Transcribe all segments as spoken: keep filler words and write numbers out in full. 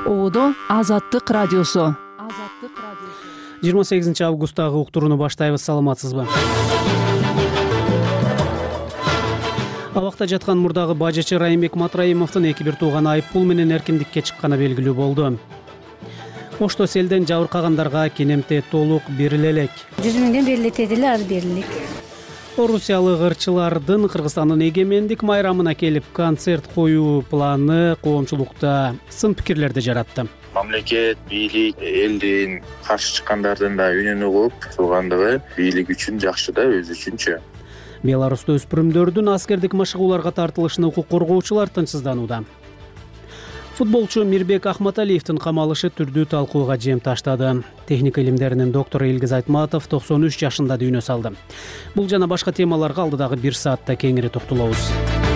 Оодо Азаттык радиосу. жыйырма сегизинчи августтагы уктурууну баштайбыз. Саламатсызбы? Абакта жаткан мурдагы бажычы Райымбек Матраимовдун эки бир тууганы айып пул менен эркиндикке чыкканы белгилүү болду. Ошто селден жабыркагандарга кенемте толук бериле элек. жүз миңден берилет эле, аз берилик. Орусиялык ырчылардын Кыргызстандын эгемендик майрамына келип концерт коюу планы коомчулукта сын пикирлерди жаратты. Мамлекет, бийлик, элдин каршы чыккандардын да үнүн угуп тургандыгы бийлик үчүн жакшы да, өзү үчүнчү. Беларуста өспүрүмдөрдүн аскердик машыгууларга тартылышына укук коргоочулар тынчсызданууда. Футболчу Мирбек Ахматалиевдин камалышы түрдүү талкууга жем таштады. Техника илимдеринин доктору Илгиз Айтматов токсон үч жашында дүйнө салды. Бул жана башка темаларга алдыдагы бир саатта кеңири токтолобуз.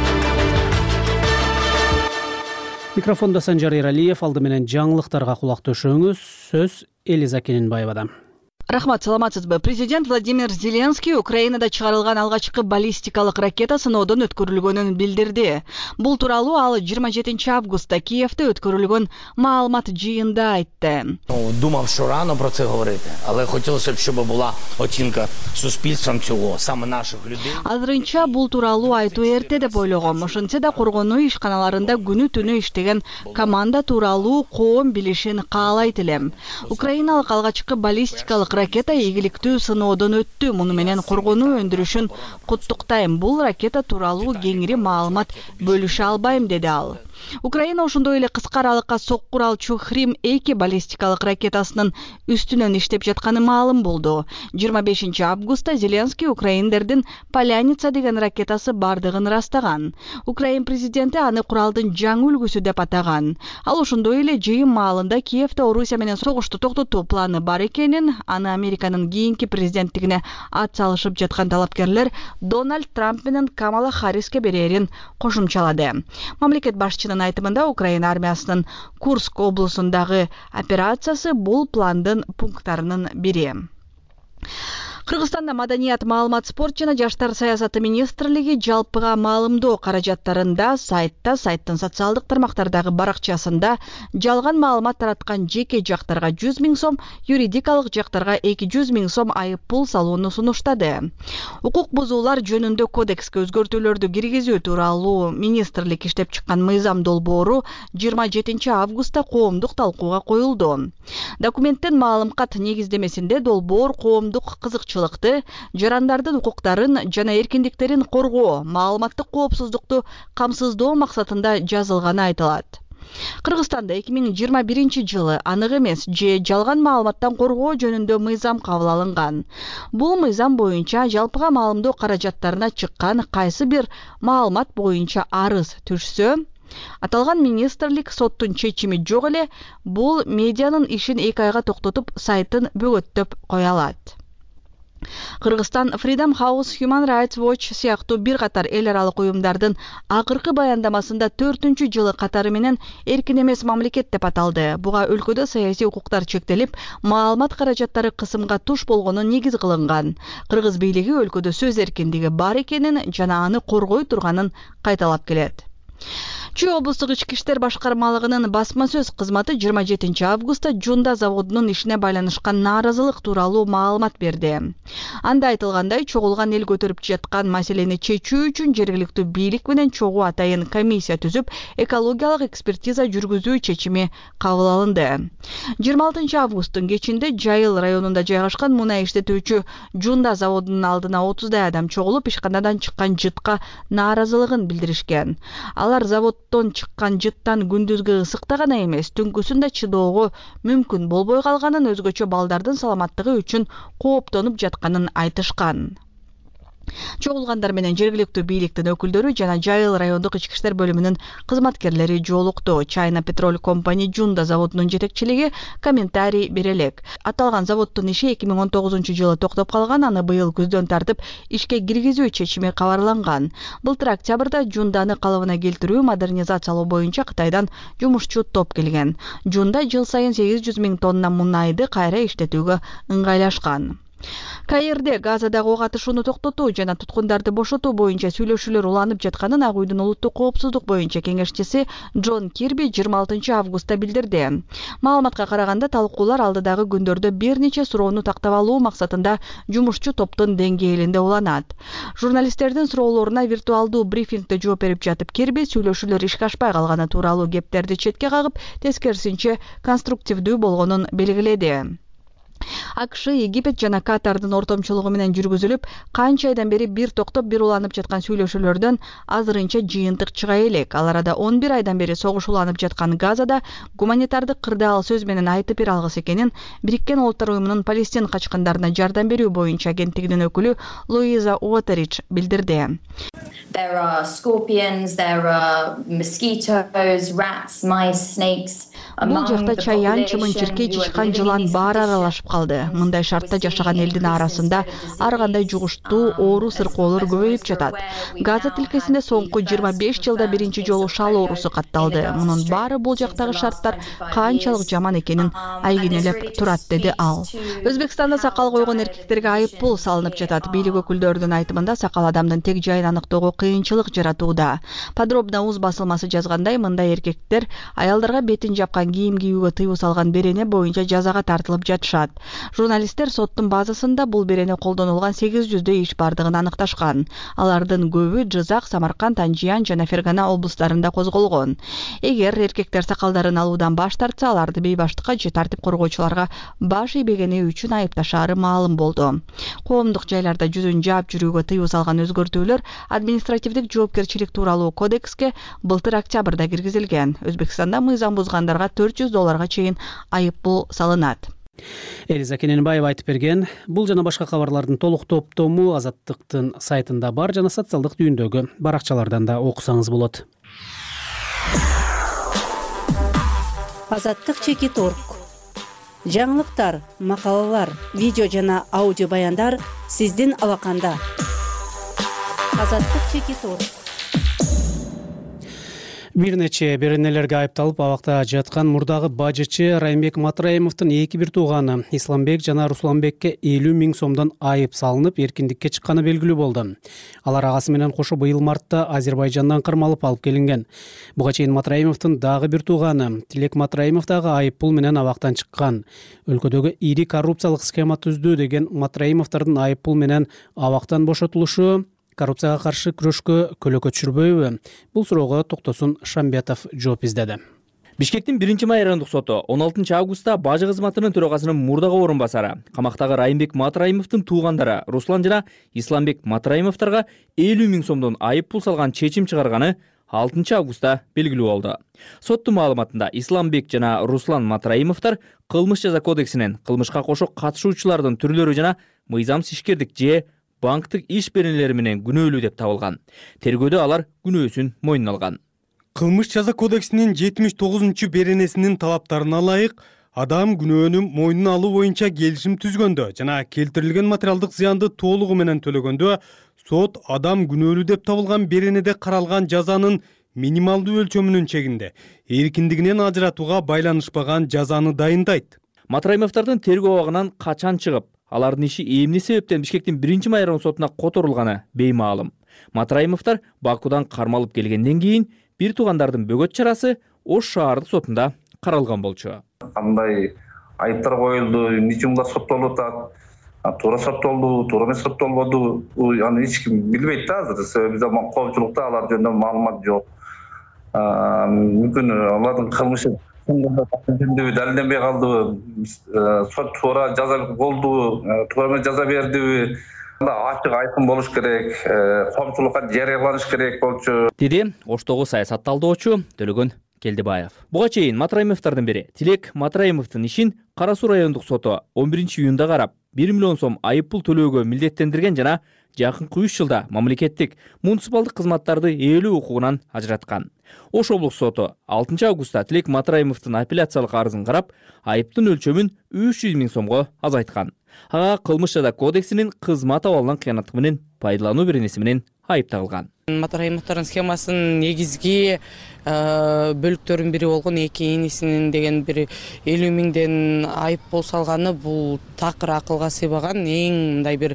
Микрофондо Санжар Эралиев, алды менен жаңылыктарга кулак төшөңүз. Сөз Элиза Кененбаевада. Рахмат, саламатсызбы. Президент Владимир Зеленский Украинада чыгарылган алгачкы баллистикалык ракета сыноодон өткөрүлгөнүн билдирди. Бул тууралуу ал жыйырма жетинчи августта Киевде өткөрүлгөн маалымат жыйында айтты. Думав, що рано про це говорити, але хотілося б, щоб була оцінка суспільством цього, саме наших людей. Азырынча бул тууралуу айтуу эрте деп ойлогом. Ошентсе да коргонуу ишканаларында күнү түнү иштеген команда тууралуу коом билишин каалайт элем. Украиналык алгачкы баллистикалык ракета ийгиликтүү сыноодон өттү. Муну менен коргонуу өндүрүшүн куттуктайм. Бул ракета тууралуу кеңири маалымат бөлүшө албайм, деди ал. Украина ошондой эле кыска аралыкка соккур алчу Хрим эки баллистикалык ракетасынын үстүнөн иштеп жатканы маалым болду. жыйырма бешинчи августта Зеленский украиндердин Поляница деген ракетасы бардыгын ырастаган. Украин президенти аны куралдын жаңы үлгүсү деп атаган. Ал ошондой эле жыйын маалында Киевде Орусия менен согушту токтотуу планы бар экенин, аны Американын кийинки президенттигине ат салышып жаткан талапкерлер Дональд Трамп менен Камала Харриске берерин кошумчалады. Мамлекет башчынын айтымында Украина армиясынын Курск облусундагы операциясы бул пландын пункттарынын бири. Кыргызстанда маданият, маалымат, спорт жана жаштар саясаты министрлиги жалпыга маалымдоо каражаттарында сайтта, сайттын социалдык тармактардагы баракчасында жалган маалымат тараткан жеке жактарга жүз миң сом, юридикалык жактарга эки жүз миң сом айып пул салууну сунуштады. Укук бузуулар жөнүндө кодекске өзгөртүүлөрдү киргизүү тууралуу министрлик иштеп чыккан мыйзам долбоору жыйырма жетинчи августта коомдук талкууга коюлду. Документтен маалымкат негиздемесинде долбоор коомдук кызыкчылык жарандардын укуктарын жана эркиндиктерин коргоо, маалыматтык коопсуздукту камсыздоо максатында жазылганы айтылат. Кыргызстанда эки миң жыйырма биринчи жылы анык эмес же жалган маалыматтан коргоо жөнүндө мыйзам кабыл алынган. Бул мыйзам боюнча жалпыга маалымдоо каражаттарына чыккан кайсы бир маалымат боюнча арыз түшсө, аталган министрлик соттун чечими жок эле бул медианын ишин эки айга токтотуп, сайтын бөгөттөп кое алат. Кыргызстан Freedom House, Human Rights Watch сыяктуу бир катар эл аралык уюмдардын акыркы баяндамасында төртүнчү жылы катары менен эркин эмес мамлекет деп аталды. Буга өлкөдө саясий укуктар чектелип, маалымат каражаттары кысымга туш болгону негиз кылынган. Кыргыз бийлиги өлкөдө сөз эркиндиги бар экенин жана аны коргой турганын кайталап келет. Чүй облустук ички иштер башкармалыгынын басма сөз кызматы жыйырма жетинчи августта Жунда заводунун ишине байланышкан нааразылык тууралуу маалымат берди. Анда айтылгандай, чогулган эл көтөрүп жаткан маселени чечүү үчүн жергиликтүү бийлик менен чогуу атайын комиссия түзүп, экологиялык экспертиза жүргүзүү чечими кабыл алынды. жыйырма алтынчы августтун кечинде Жайыл районунда жайгашкан мунай иштетүүчү Жунда заводунун алдына отуздай адам чогулуп, ишканадан чыккан жытка нааразылыгын билдиришкен. Алар завод тон чыккан жыттан күндүзгү ысыкта гана эмес, түнкүсүн да чыдоого мүмкүн болбой калганын, өзгөчө балдардын саламаттыгы үчүн кооптонуп жатканын айтышкан. Чогулгандар менен жергиликтүү бийликтин өкүлдөрү жана Жайыл райондук ички иштер бөлүмүнүн кызматкерлери жолукту. China Petrol Company Жунда заводунун жетекчилиги комментарий бере элек. Аталган заводдун иши эки миң он тогузунчу жылы токтоп калган, аны быйыл күздөн тартып ишке киргизүү чечими кабарланган. Былтыр октябрда Жунданы калыбына келтирүү, модернизациялоо боюнча Кытайдан жумушчу топ келген. Жунда жыл сайын сегиз жүз миң тонна мунайды кайра иштетүүгө ыңгайлашкан. Каирде Газадагы ок атышууну токтотуу жана туткундарды бошотуу боюнча сүйлөшүүлөр уланып жатканын Ак үйдүн улуттук коопсуздук боюнча кеңешчиси Джон Кирби жыйырма алтынчы августта билдирди. Маалыматка караганда талкуулар алдыдагы күндөрдө бир нече суроону тактап алуу максатында жумушчу топтун деңгээлинде уланат. Журналисттердин суроолоруна виртуалдуу брифингде жооп берип жатып Кирби сүйлөшүүлөр ишке ашпай калганы тууралуу кептерди четке кагып, тескерисинче конструктивдүү болгонун белгиледи. АКШ, Египет жана Катардын ортомчулугу менен жүргүзүлүп, канча айдан бери бир токтоп бир уланып жаткан сүйлөшүүлөрдөн азырынча жыйынтык чыга элек. Ал арада он бир айдан бери согуш уланып жаткан Газада гуманитардык кырдаал сөз менен айтып бере алгыс экенин Бириккен Улуттар уюмунун Палестин качкындарына жардам берүү боюнча агенттигинин өкүлү Луиза Уотеридж билдирди. There are scorpions, there are mosquitoes, rats, mice, snakes. Бул жакта чаян, чымын, чиркей, чычкан, жылан баары аралашып калды. Мындай шартта жашаган элдин арасында ар кандай жугуштуу оору сыркоолор көбөйүп жатат. Газа тилкесинде соңку жыйырма беш жылда биринчи жолу шал оорусу катталды. Мунун баары бул жактагы шарттар канчалык жаман экенин айгинелеп турат, деди ал. Өзбекстанда сакал койгон эркектерге айып пул салынып жатат. Бийлик өкүлдөрүнүн айтымында сакал адамдын тег жайын аныктоого кыйынчылык жаратууда. Подробно уз басылмасы жазгандай, мындай эркектер аялдарга бетин жапкан кийим кийүүгө тыюу салган берене боюнча жазага тартылып жатышат. Журналисттер соттун базасында бул берене колдонулган сегиз жүздөй иш бардыгын аныкташкан. Алардын көбү Жизак, Самарканд, Анжиян жана Фергана облустарында козголгон. Эгер эркектер сакалдарын алуудан баш тартса, аларды бейбаштыкка же тартип коргоочуларга баш ийбегени үчүн айыпташаары маалым болду. Коомдук жайларда жүзүн жаап жүрүүгө тыюу салган өзгөртүүлөр административдик жоопкерчилик тууралуу кодекске былтыр октябрда киргизилген. Өзбекстанда мыйзам бузгандарга төрт жүз долларга чейин айып пул салынат. Элиза Кененбаева айтып берген. Бул жана башка кабарлардын толук топтому Азаттыктын сайтында бар жана социалдык түйүндөгү баракчалардан да окусаңыз болот. Азаттык чекит точка орг. Жаңылыктар, макалалар, видео жана аудио баяндар сиздин алаканда. Азаттык чекит точка орг. Бир нече беренелерге айыпталып абакта жаткан мурдагы бажычы Райымбек Матраимовдун эки бир тууганы Исламбек жана Русланбекке элүү миң сомдон айып салынып, эркиндикке чыкканы белгилүү болду. Алар агасы менен кошо быйыл мартта Азербайжандан кырмалып алып келинген. Буга чейин Матраимовдун дагы бир тууганы Тилек Матраимов дагы айып пул менен абактан чыккан. Өлкөдөгү ири коррупциялык схема түздү деген Матраимовдордун айып пул менен абактан бошотулушу коррупцияга каршы күрөшкө көлөкө түшүрбөйбү? Бул суроого Токтосун Шамбетов жооп издеди. Бишкектин биринчи май райондук соту он алтынчы августта бажы кызматынын төрагасынын мурдагы орун басары, камактагы Райымбек Матраимовдун туугандары Руслан жана Исламбек Матраимовдорго элүү миң сомдон айып пул салган чечим чыгарганы алтынчы августта белгилүү болду. Соттун маалыматында Исламбек жана Руслан Матраимовдор кылмыш жаза кодексинен кылмышка кошо катышуучулардын түрлөрү жана мыйзамсыз ишкердик же банктык иш беренелери менен күнөөлүү деп табылган. Тергөөдө алар күнөөсүн мойнуна алган. Кылмыш жаза кодексинин жетимиш тогузунчу беренесинин талаптарына ылайык адам күнөөнү мойнуна алуу боюнча келишим түзгөндө жана келтирилген материалдык зыянды толугу менен төлөгөндө сот адам күнөөлүү деп табылган беренеде каралган жазанын минималдуу өлчөмүнүн чегинде эркиндигинен ажыратууга байланышпаган жазаны дайындайт. Матраимовдордун тергөө абагынан качан чыгып, алардын иши эмне себептен Бишкектин биринчи май район сотуна которулганы беймаалым. Матраимовдор Бакудан кармалып келгенден кийин бир туугандардын бөгөт чарасы Ош шаардык сотунда каралган болчу. Кандай айыптар коюлду, эмне үчүн соттолуп атат, туура соттолду, туура эмес соттолбоду, аны эч ким билбейт да азыр. Себеби коомчулукта алар жөнүндө маалымат жок. Мүмкүн алардын кылмышы далилденбей калдыбы, сот туура жаза болдубу, туура эмес жаза бердиби, ачык айкын болуш керек, коомчулукка жарыяланыш керек болчу, деди Оштогу саясат талдоочу Төлөгөн Келдибаев. Буга чейин Матраимовдордун бири Тилек Матраимовдун ишин Кара Суу райондук соту он биринчи июнда карап, бир миллион сом айып пул төлөөгө милдеттендирген жана жакынкы үч жылда мамлекеттик муниципалдык кызматтарды ээлөө укугунан ажыраткан. Ош облук соту алтынчы августта Тилек Матраимовдун апелляциялык арызын карап, айыптын өлчөмүн үч жүз миң сомго азайткан. Ага кылмыш жаза кодексинин кызмат абалынан кыянаттык менен пайдалануу беренеси менен айып тагылган. Матраимовдордун схемасынын негизги бөлүктөрүнүн бири болгон эки инисинин деген бир элүү миңден айып пул салганы бул такыр акылга сыйбаган, эң мындай бир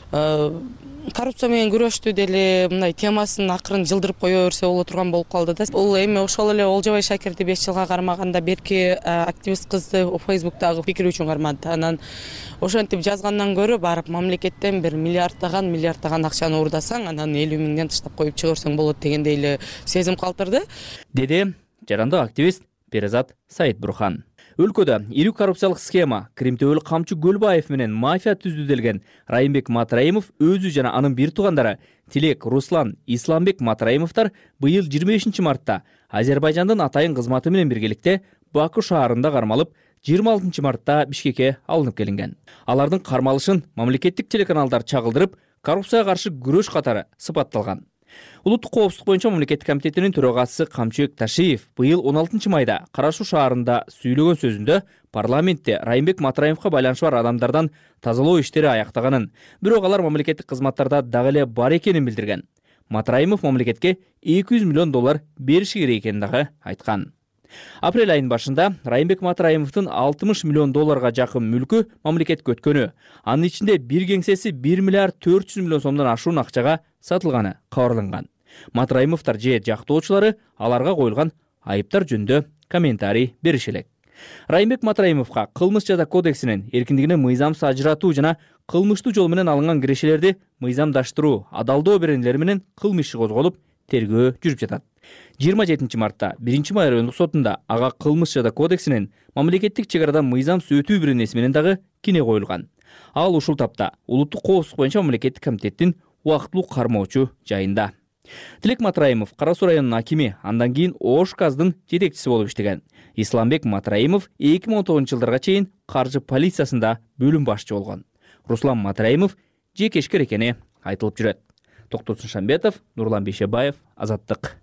коррупция менен күрөштү деле мындай темасын акырын жылдырып кое берсе боло турган болуп калды да. Бул эми ошол эле Олжобай Шакирди беш жылга кармаганда берки активист кызды Фейсбуктагы пикири үчүн кармады. Анан ошентип жазгандан көрө барып мамлекеттен бир миллиардтаган миллиардтаган акчаны уурдасаң, анан элүү миңден таштап коюп чыгырсаң болот дегендей эле сезим калтырды, деди жарандык активист Перизат Саитбурхан. Өлкөдө ири коррупциялык схема Кримтөбөлүк камчы Көлбаев менен мафия түздү Райымбек Матраимов өзү жана анын бир туугандары Тилек, Руслан, Исламбек Матраимовдор быйыл жыйырма бешинчи мартта Азербайжандын атайын кызматы менен биргеликте Баку шаарында кармалып, жыйырма алтынчы мартта Бишкекке алынып келинген. Алардын кармалышын мамлекеттик телеканалдар чагылдырып, коррупцияга каршы күрөш катары сыпатталган. Улуттук коопсуздук боюнча мамлекеттик комитетинин төрагасы Камчыбек Ташиев быйыл он алтынчы майда Кара Суу шаарында сүйлөгөн сөзүндө парламентте Райымбек Матраимовго байланышы бар адамдардан тазалоо иштери аяктаганын, бирок алар мамлекеттик кызматтарда дагы эле бар экенин билдирген. Матраимов мамлекетке эки жүз миллион доллар бериши керек экенин дагы айткан. Апрель айынын башында Райымбек Матраимовдун алтымыш миллион долларга жакын мүлкү мамлекетке өткөнү, анын ичинде бир кеңсеси бир миллиард төрт жүз миллион сомдон ашуун акчага сатылганы кабарланган. Матраимовдор же жактоочулары аларга коюлган айыптар жөнүндө комментарий бериши элек. Райымбек Матраимовго кылмыш жаза кодексинин эркиндигине мыйзамсыз ажыратуу жана кылмыштуу жол менен алынган кирешелерди мыйзамдаштыруу, адалдоо беренелери менен кылмыш иши козголуп, тергөө жүрүп жатат. жыйырма жетинчи мартта биринчи май райондук сотунда ага кылмыш жаза кодексинин мамлекеттик чек арадан мыйзамсыз өтүү беренеси менен дагы кине коюлган. Ал ушул тапта улуттук коопсуздук боюнча мамлекеттик комитеттин убактылуу кармоочу жайында. Тилек Матраимов Кара Суу районунун акими, андан кийин Ош газдын жетекчиси болуп иштеген. Исламбек Матраимов эки миң он тогузунчу жылдарга чейин каржы полициясында бөлүм башчы болгон. Руслан Матраимов жекешкер экени айтылып жүрөт. Токтосун Шамбетов, Нурлан Бейшебаев, Азаттык.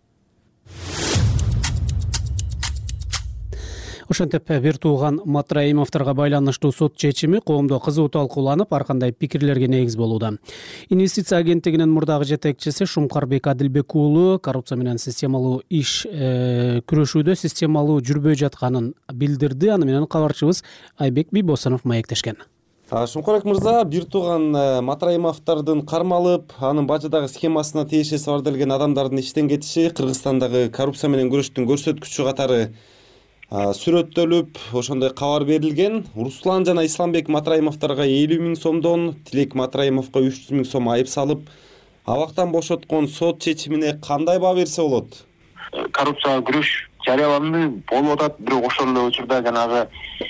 Ошентип бир тууган Матраимовдорго байланыштуу сот чечими коомдо кызуу талкууланып, ар кандай пикирлерге негиз болууда. Инвестиция агенттигинин мурдагы жетекчиси Шумкарбек Адилбек уулу коррупция менен системалуу иш күрөшүүдө системалуу жүрбөй жатканын билдирди. Аны менен кабарчыбыз Айбек Бийбосунов маектешкен. Шумкарбек мырза, бир тууган Матраимовдордун кармалып, анын бажыдагы схемасына тиешеси бар делген адамдардын иштен кетиши Кыргызстандагы коррупция менен күрөштүн көрсөткүчү катары сүрөттөлүп, ошондой кабар берилген. Руслан жана Исламбек Матраимовдорго элүү миң сомдон, Тилек Матраимовго үч жүз миң сом айып салып, абактан бошоткон сот чечимине кандай баа берсе болот? Коррупцияга күрөш жарыяланды, болуп атат, бирок ошол эле учурда жанагы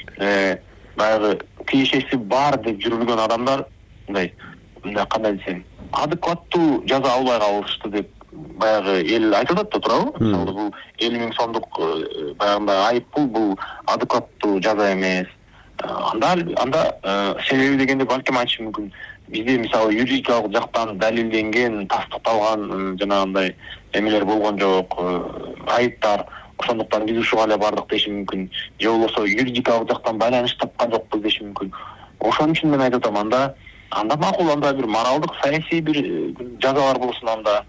баягы тиешеси бар деп жүрүлгөн адамдар мындай мындай кандай десем, адекваттуу жаза албай калышты деп баягы эл айтып атат да, туурабы? Мисалы бул элүү миң сомдук баягындай айып пул бул адекваттуу жаза эмес. Анда анда себеби дегенде балким айтышы мүмкүн. Бизде мисалы юридикалык жактан далилденген, тастыкталган жанагындай эмелер болгон жок, айыптар. Ошондуктан биз ушуга эле бардык деши мүмкүн. Же болбосо юридикалык жактан байланыш тапкан жокпуз деши мүмкүн. Ошон үчүн мен айтып атам, анда анда макул, анда бир моралдык, саясий бир жазалар болсун анда.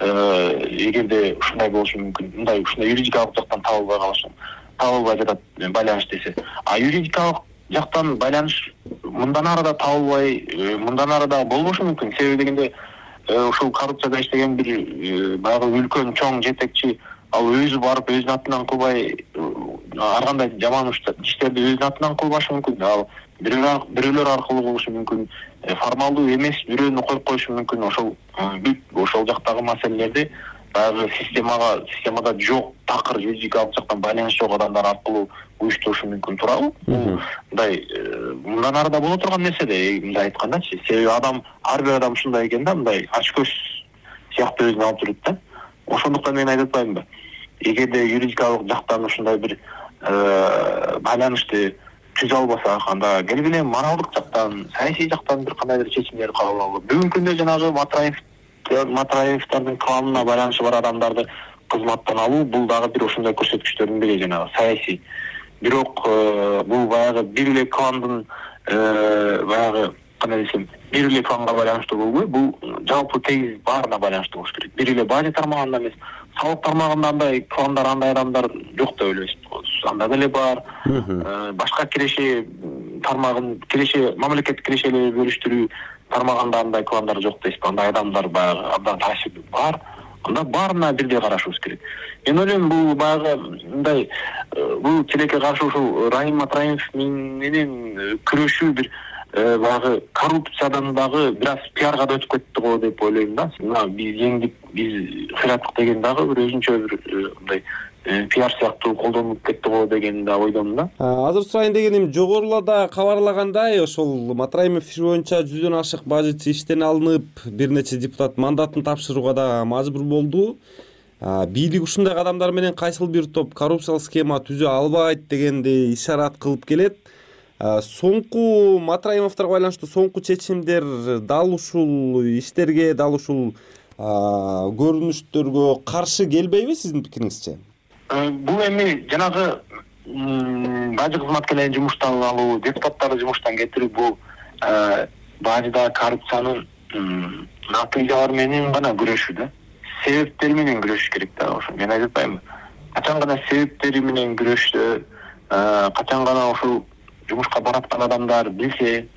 Эгерде ушундай болушу мүмкүн, мындай ушундай юридикалык жактан табылбай калышы, табылбай жатат байланыш десе. А юридикалык жактан байланыш мындан ары да табылбай, мындан ары да болбошу мүмкүн. Себеби дегенде ушул коррупцияда иштеген бир баягы үлкөн чоң жетекчи ал өзү барып өзүнүн атынан кылбай, ар кандай жаман иштерди өзүнүн атынан кылбашы мүмкүн. Ал бирөөлөр аркылуу болушу мүмкүн, формалдуу эмес бирөөнү коюп коюшу мүмкүн. Ошол ошол жактагы маселелерди баягы системага системада жок, такыр юридикалык жактан байланыш жок адамдар аркылуу уюштурушу мүмкүн, туурабы? Бул мындай мындан ары да боло турган нерсе да, мындай айткандачы. Себеби адам, ар бир адам ушундай экен да, мындай ачкөз сыяктуу өзүн алып жүрөт да. Ошондуктан мен айтып атпаймынбы? Эгерде юридикалык жактан ушундай бир байланышты түзө албасак, анда келгиле моралдык жактан, саясий жактан бир кандайдыр чечимдер кабыл алып, бүгүнкү күндө жанагы Матраев Матраевдордун кылымына байланышы бар адамдарды кызматтан алуу, бул дагы бир ошондой көрсөткүчтөрдүн бири, жанагы саясий. Бирок бул баягы бир эле кландын баягы кандай десем, бир эле планга байланыштуу болбой, бул жалпы тегиз баарына байланыштуу болуш керек. Бир эле бажа тармагында эмес, салык тармагында андай пландар, андай адамдар жок деп ойлойбуз. Анда деле бар. Башка киреше тармагын, киреше мамлекеттик кирешелерди бөлүштүрүү тармагында андай пландар жок дейсиз. Андай адамдар баягы абдан таасирдүү бар. Анда баарына бирдей карашыбыз керек. Мен ойлойм, бул баягы мындай бул тилекке каршы ушул Райым Матраимов менен күрөшүү бир баягы коррупциядан дагы бир аз пиарга да өтүп кетти го деп ойлойм да. Мына биз жеңдик, биз кыйраттык деген дагы бир өзүнчө бир мындай пиар сыяктуу колдонулуп кетти го деген да ойдомун да. Азыр сурайын дегеним, жогоруларда кабарлагандай ошол Матраимов иши боюнча жүздөн ашык бажычы иштен алынып, бир нече депутат мандатын тапшырууга да мажбур болду. Бийлик ушундай адамдар менен кайсыл бир топ коррупциялык схема түзө албайт дегенди ишарат кылып келет. Соңку Матраимовторго байланыштуу соңку чечимдер дал ушул иштерге, дал ушул көрүнүштөргө каршы келбейби сиздин пикириңизче? Бул эми жанагы бажы кызматкерлерин жумуштан алуу, депутаттарды жумуштан кетирүү, бул бажыда коррупциянын натыйжалары менен гана күрөшүү да. Себептери менен күрөшүш керек да. Ошо мен айтып атпаймынбы? Качан гана себептери менен күрөшсө, качан гана ушул жумушка бараткан адамдар билсе,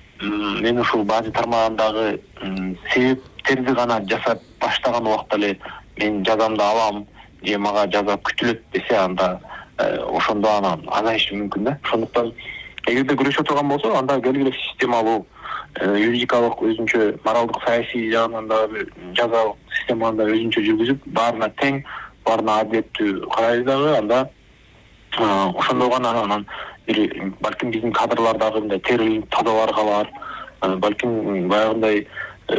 мен ушул бажы тармагындагы себептерди гана жасап баштаган убакта эле мен жазамды алам, же мага жаза күтүлөт десе, анда ошондо анан азайышы мүмкүн да. Ошондуктан эгерде күрөшүп турган болсо, анда белгилүү системалуу, юридикалык өзүнчө моралдык, саясий жагынан да жазалык системаны да өзүнчө жүргүзүп, баарына тең, баарына адилеттүү карайлы дагы, анда ошондо гана анан балким биздин кадрлардагы мындай терроризм тазалар калар, балким баягындай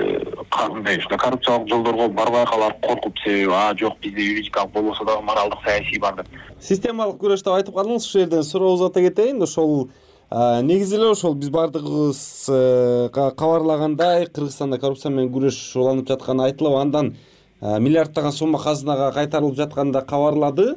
кандай коррупциялык жолдорго барбай калар, коркуп, себеби а жок, бизде юридикалык болбосо дагы моралдык, саясий бар деп. Системалык күрөш деп айтып калдыңыз, ушул жерден сурообузду ата кетейин. Ошол негизи эле ошол биз баардыгыбыз кабарлагандай, Кыргызстанда коррупция менен күрөш уланып жатканы айтылып, андан миллиардтаган сумма казынага кайтарылып жатканы да кабарлады.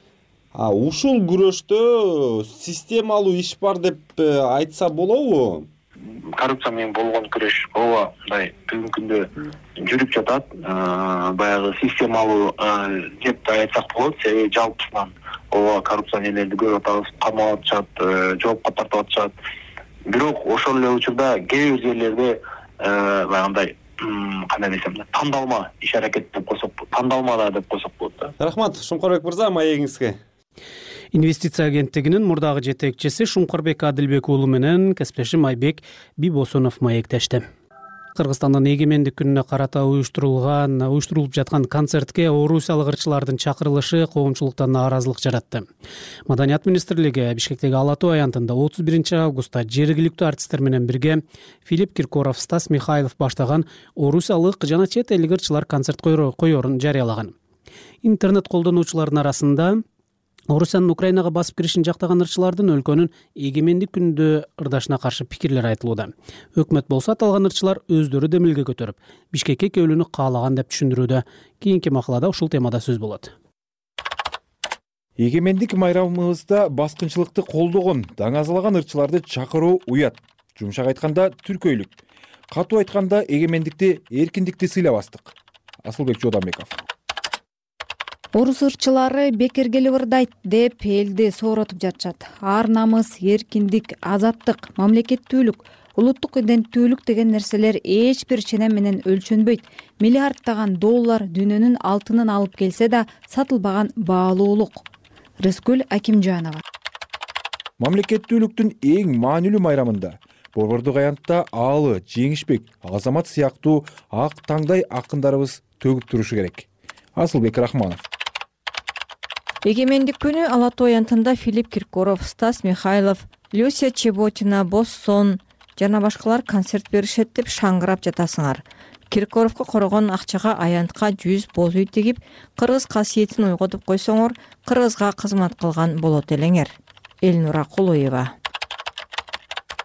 Ушул күрөштө системалуу иш бар деп айтса болобу? Коррупция менен болгон күрөш ооба мындай бүгүнкү күндө жүрүп жатат. Баягы системалуу деп да айтсак болот, себеби жалпысынан ооба коррупция нелерди көрүп атабыз, камап атышат, жоопко тартып атышат. Бирок ошол эле учурда кээ бир жерлерде баягындай кандай десем, тандалма иш аракет деп койсок, тандалма да деп койсок болот да. Рахмат, Шумкарбек мырза, маегиңизге. Инвестиция агенттигинин мурдагы жетекчиси Шумкарбек Адилбек уулу менен кесиптешим Айбек Бибосунов маектешти. Кыргызстандын эгемендик күнүнө карата уюштурулган уюштурулуп жаткан концертке орусиялык ырчылардын чакырылышы коомчулукта нааразылык жаратты. Маданият министрлиги Бишкектеги Ала Тоо аянтында отуз биринчи августта жергиликтүү артисттер менен бирге Филипп Киркоров, Стас Михайлов баштаган орусиялык жана чет элдик ырчылар концерт коёрун жарыялаган. Интернет колдонуучулардын арасында Орусиянын Украинага басып киришин жактаган ырчылардын өлкөнүн эгемендик күнүндө ырдашына каршы пикирлер айтылууда. Өкмөт болсо аталган ырчылар өздөрү демилге көтөрүп, Бишкекке келүүнү каалаган деп түшүндүрүүдө. Кийинки макалада ушул темада сөз болот. Эгемендик майрамыбызда баскынчылыкты колдогон, даңазалаган ырчыларды чакыруу уят. Жумшак айтканда түркөйлүк. Катуу айтканда эгемендикти, эркиндикти сыйлабастык. Асылбек Жодамбеков. Орус ырчылары бекер келип ырдайт деп элди сооротуп жатышат. Ар намыс, эркиндик, азаттык, мамлекеттүүлүк, улуттук иденттүүлүк деген нерселер эч бир ченем менен өлчөнбөйт. Миллиардтаган доллар дүйнөнүн алтынын алып келсе да сатылбаган баалуулук. Рыскүл Акимжанова. Мамлекеттүүлүктүн эң маанилүү майрамында Борбордук аянтта Аалы, Жеңишбек, Азамат сыяктуу ак таңдай акындарыбыз төгүп турушу керек. Асылбек Рахманов. Эгемендик күнү Ала Тоо аянтында Филипп Киркоров, Стас Михайлов, Люся Чеботина, Боссон жана башкалар концерт беришет деп шаңгырап жатасыңар. Киркоровго корогон акчага аянтка жүз боз үй тигип, кыргыз касиетин ойготуп койсоңор, кыргызга кызмат кылган болот элеңер. Элнура Кулуева.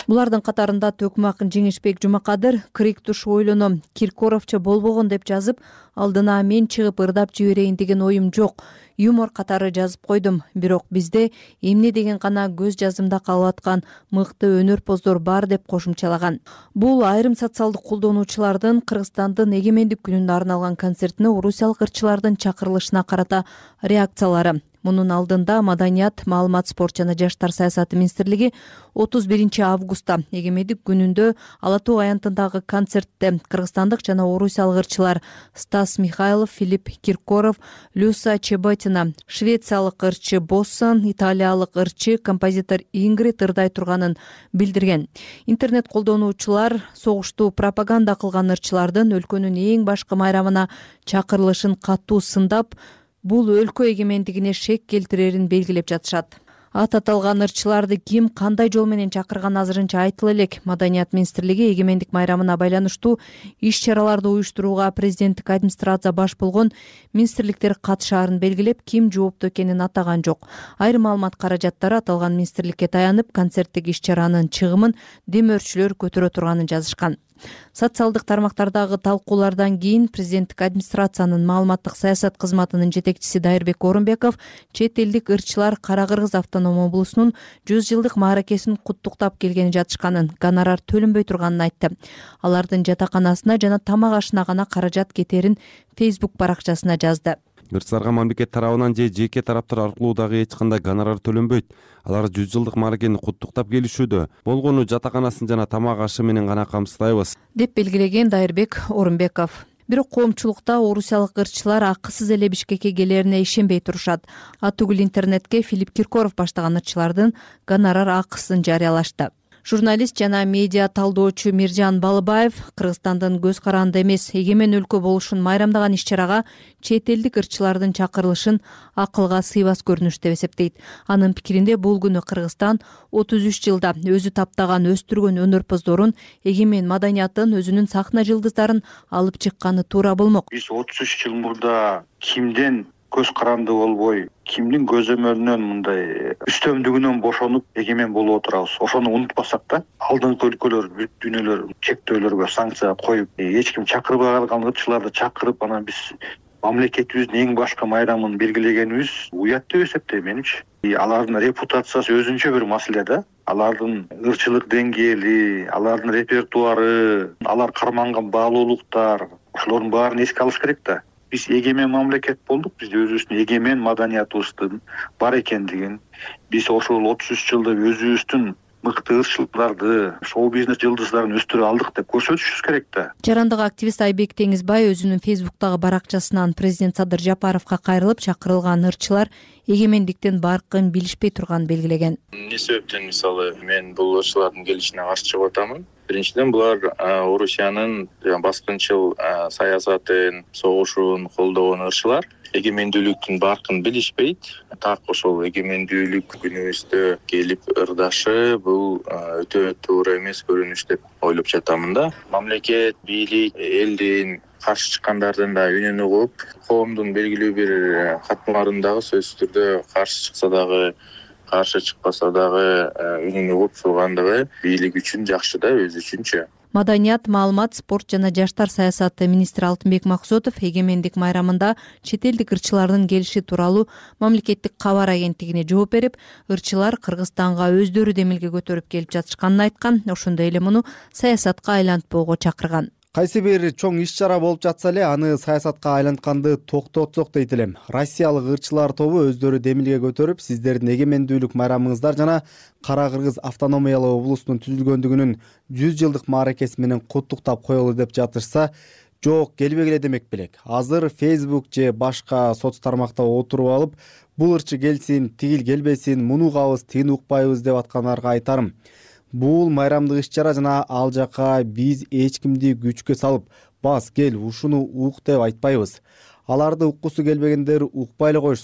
Булардын катарында Төкмак Жеңишбек Жумакадыр крик туш ойлоном, Киркоровча болбогон деп жазып, алдына мен чыгып ырдап жиберейин деген оюм жок. Юмор катары жазып койдум. Бирок бизде эмне деген гана көз жазымда калып аткан мыкты өнөрпоздор бар деп кошумчалаган. Бул айрым социалдык колдонуучулардын Кыргызстандын эгемендик күнүнө арналган концертине орусиялык ырчылардын чакырылышына карата реакциялары. Мунун алдында Маданият, маалымат, спорт жана жаштар саясаты министрлиги отуз биринчи августта эгемендик күнүндө Ала Тоо аянтындагы концертте кыргызстандык жана орусиялык ырчылар Стас Михайлов, Филипп Киркоров, Люся Чеботина, швециялык ырчы Боссон, италиялык ырчы композитор Ингрид ырдай турганын билдирген. Интернет колдонуучулар согушту пропаганда кылган ырчылардын өлкөнүн эң башкы майрамына чакырылышын катуу сындап, бул өлкө эгемендигине шек келтирерин белгилеп жатышат. Ат аталган ырчыларды ким кандай жол менен чакырган азырынча айтыла элек. Маданият министрлиги эгемендик майрамына байланыштуу иш-чараларды уюштурууга президенттик администрация баш болгон министрликтер катышаарын белгилеп, ким жооптуу экенин атаган жок. Айрым маалымат каражаттары аталган министрликке таянып, концерттик иш-чаранын чыгымын демөөрчүлөр көтөрө турганын жазышкан. Социалдык тармактардагы талкуулардан кийин президенттик администрациянын маалыматтык саясат кызматынын жетекчиси Дайырбек Орунбеков чет элдик ырчылар Кара Кыргыз автоном облусунун жүз жылдык мааракесин куттуктап келгени жатышканын, гонорар төлөнбөй турганын айтты. Алардын жатаканасына жана тамак ашына гана каражат кетерин Facebook баракчасына жазды. Ырчыларга мамлекет тарабынан же жеке тараптар аркылуу дагы эч кандай гонорар төлөнбөйт. Алар жүз жылдык мааракени куттуктап келишүүдө. Болгону жатаканасын жана тамак ашы менен гана камсыздайбыз, деп белгилеген Дайырбек Орунбеков. Бирок коомчулукта орусиялык ырчылар акысыз эле Бишкекке келерине ишенбей турушат. Атүгүл интернетке Филипп Киркоров баштаган ырчылардын гонорар акысын жарыялашты. Журналист жана медиа талдоочу Миржан Балыбаев Кыргызстандын көз каранды эмес эгемен өлкө болушун майрамдаган иш-чарага чет элдик ырчылардын чакырылышын акылга сыйбас көрүнүш деп эсептейт. Анын пикиринде бул күнү Кыргызстан отуз үч жылда өзү таптаган, өстүргөн өнөрпоздорун, эгемен маданиятын, өзүнүн сахна жылдыздарын алып чыкканы туура болмок. Биз отуз үч жыл мурда кимден көз каранды болбой, кимдин көзөмөлүнөн мындай үстөмдүгүнөн бошонуп эгемен болуп отурабыз. Ошону унутпасак да, алдыңкы өлкөлөр бүт дүйнөлөр чектөөлөргө санкция коюп, эч ким чакырбай калган ырчыларды чакырып, анан биз мамлекетибиздин эң башкы майрамын белгилегенибиз уят деп эсептейм менимче. Алардын репутациясы өзүнчө бир маселе да. Алардын ырчылык деңгээли, алардын репертуары, алар карманган баалуулуктар, ошолордун баарын эске алыш керек да. Биз эгемен мамлекет болдук, биз өзүбүздүн эгемен маданиятыбыздын бар экендигин, биз ошол отуз үч жылда өзүбүздүн мыкты ырчыларды, шоу-бизнес жылдыздарын өстүрө алдык деп көрсөтүшүбүз керек да. Жарандык активист Айбек Теңизбай өзүнүн Facebook'тагы баракчасынан президент Садыр Жапаровго кайрылып, чакырылган ырчылар эгемендиктен баркын билишпей турганын белгилеген. Эмне себептен мисалы мен бул ырчылардын келишине каршы чыгып атамын? Биринчиден булар Орусиянын баскынчыл саясатын, согушун колдогон ырчылар. Эгемендүүлүктүн баркын билишпейт. Так ошол эгемендүүлүк күнүбүздө келип ырдашы бул өтө туура эмес көрүнүш деп ойлоп жатамын да. Мамлекет, бийлик, элдин каршы чыккандардын да үнүн угуп, коомдун белгилүү бир катмаларын дагы сөзсүз түрдө каршы чыкса дагы, каршы чыкпаса дагы үнүн угуп тургандыгы бийлик үчүн жакшы да, өзү үчүнчү. Маданият, маалымат, спорт жана жаштар саясаты министри Алтынбек Максутов эгемендик майрамында чет элдик ырчылардын келиши тууралуу мамлекеттик кабар агенттигине жооп берип, ырчылар Кыргызстанга өздөрү демилге көтөрүп келип жатышканын айткан, ошондой эле муну саясатка айлантпоого чакырган. Кайсы бир чоң иш-чара болуп жатса эле аны саясатка айлантканды токтотсок дейт элем. Россиялык ырчылар тобу өздөрү демилге көтөрүп, сиздердин эгемендүүлүк майрамыңыздар жана Кара Кыргыз автономиялуу облусунун түзүлгөндүгүнүн жүз жылдык мааракеси менен куттуктап коелу деп жатышса, жок келбегиле демек белек. Азыр Facebook же башка соц тармакта отуруп алып, бул ырчы келсин, тигил келбесин, муну угабыз, тигини укпайбыз деп аткандарга айтарым. Бул майрамдык иш-чара жана ал жака биз эч кимди күчкө салып, бас кел ушуну ук деп айтпайбыз. Аларды уккусу келбегендер укпай эле коюшсун.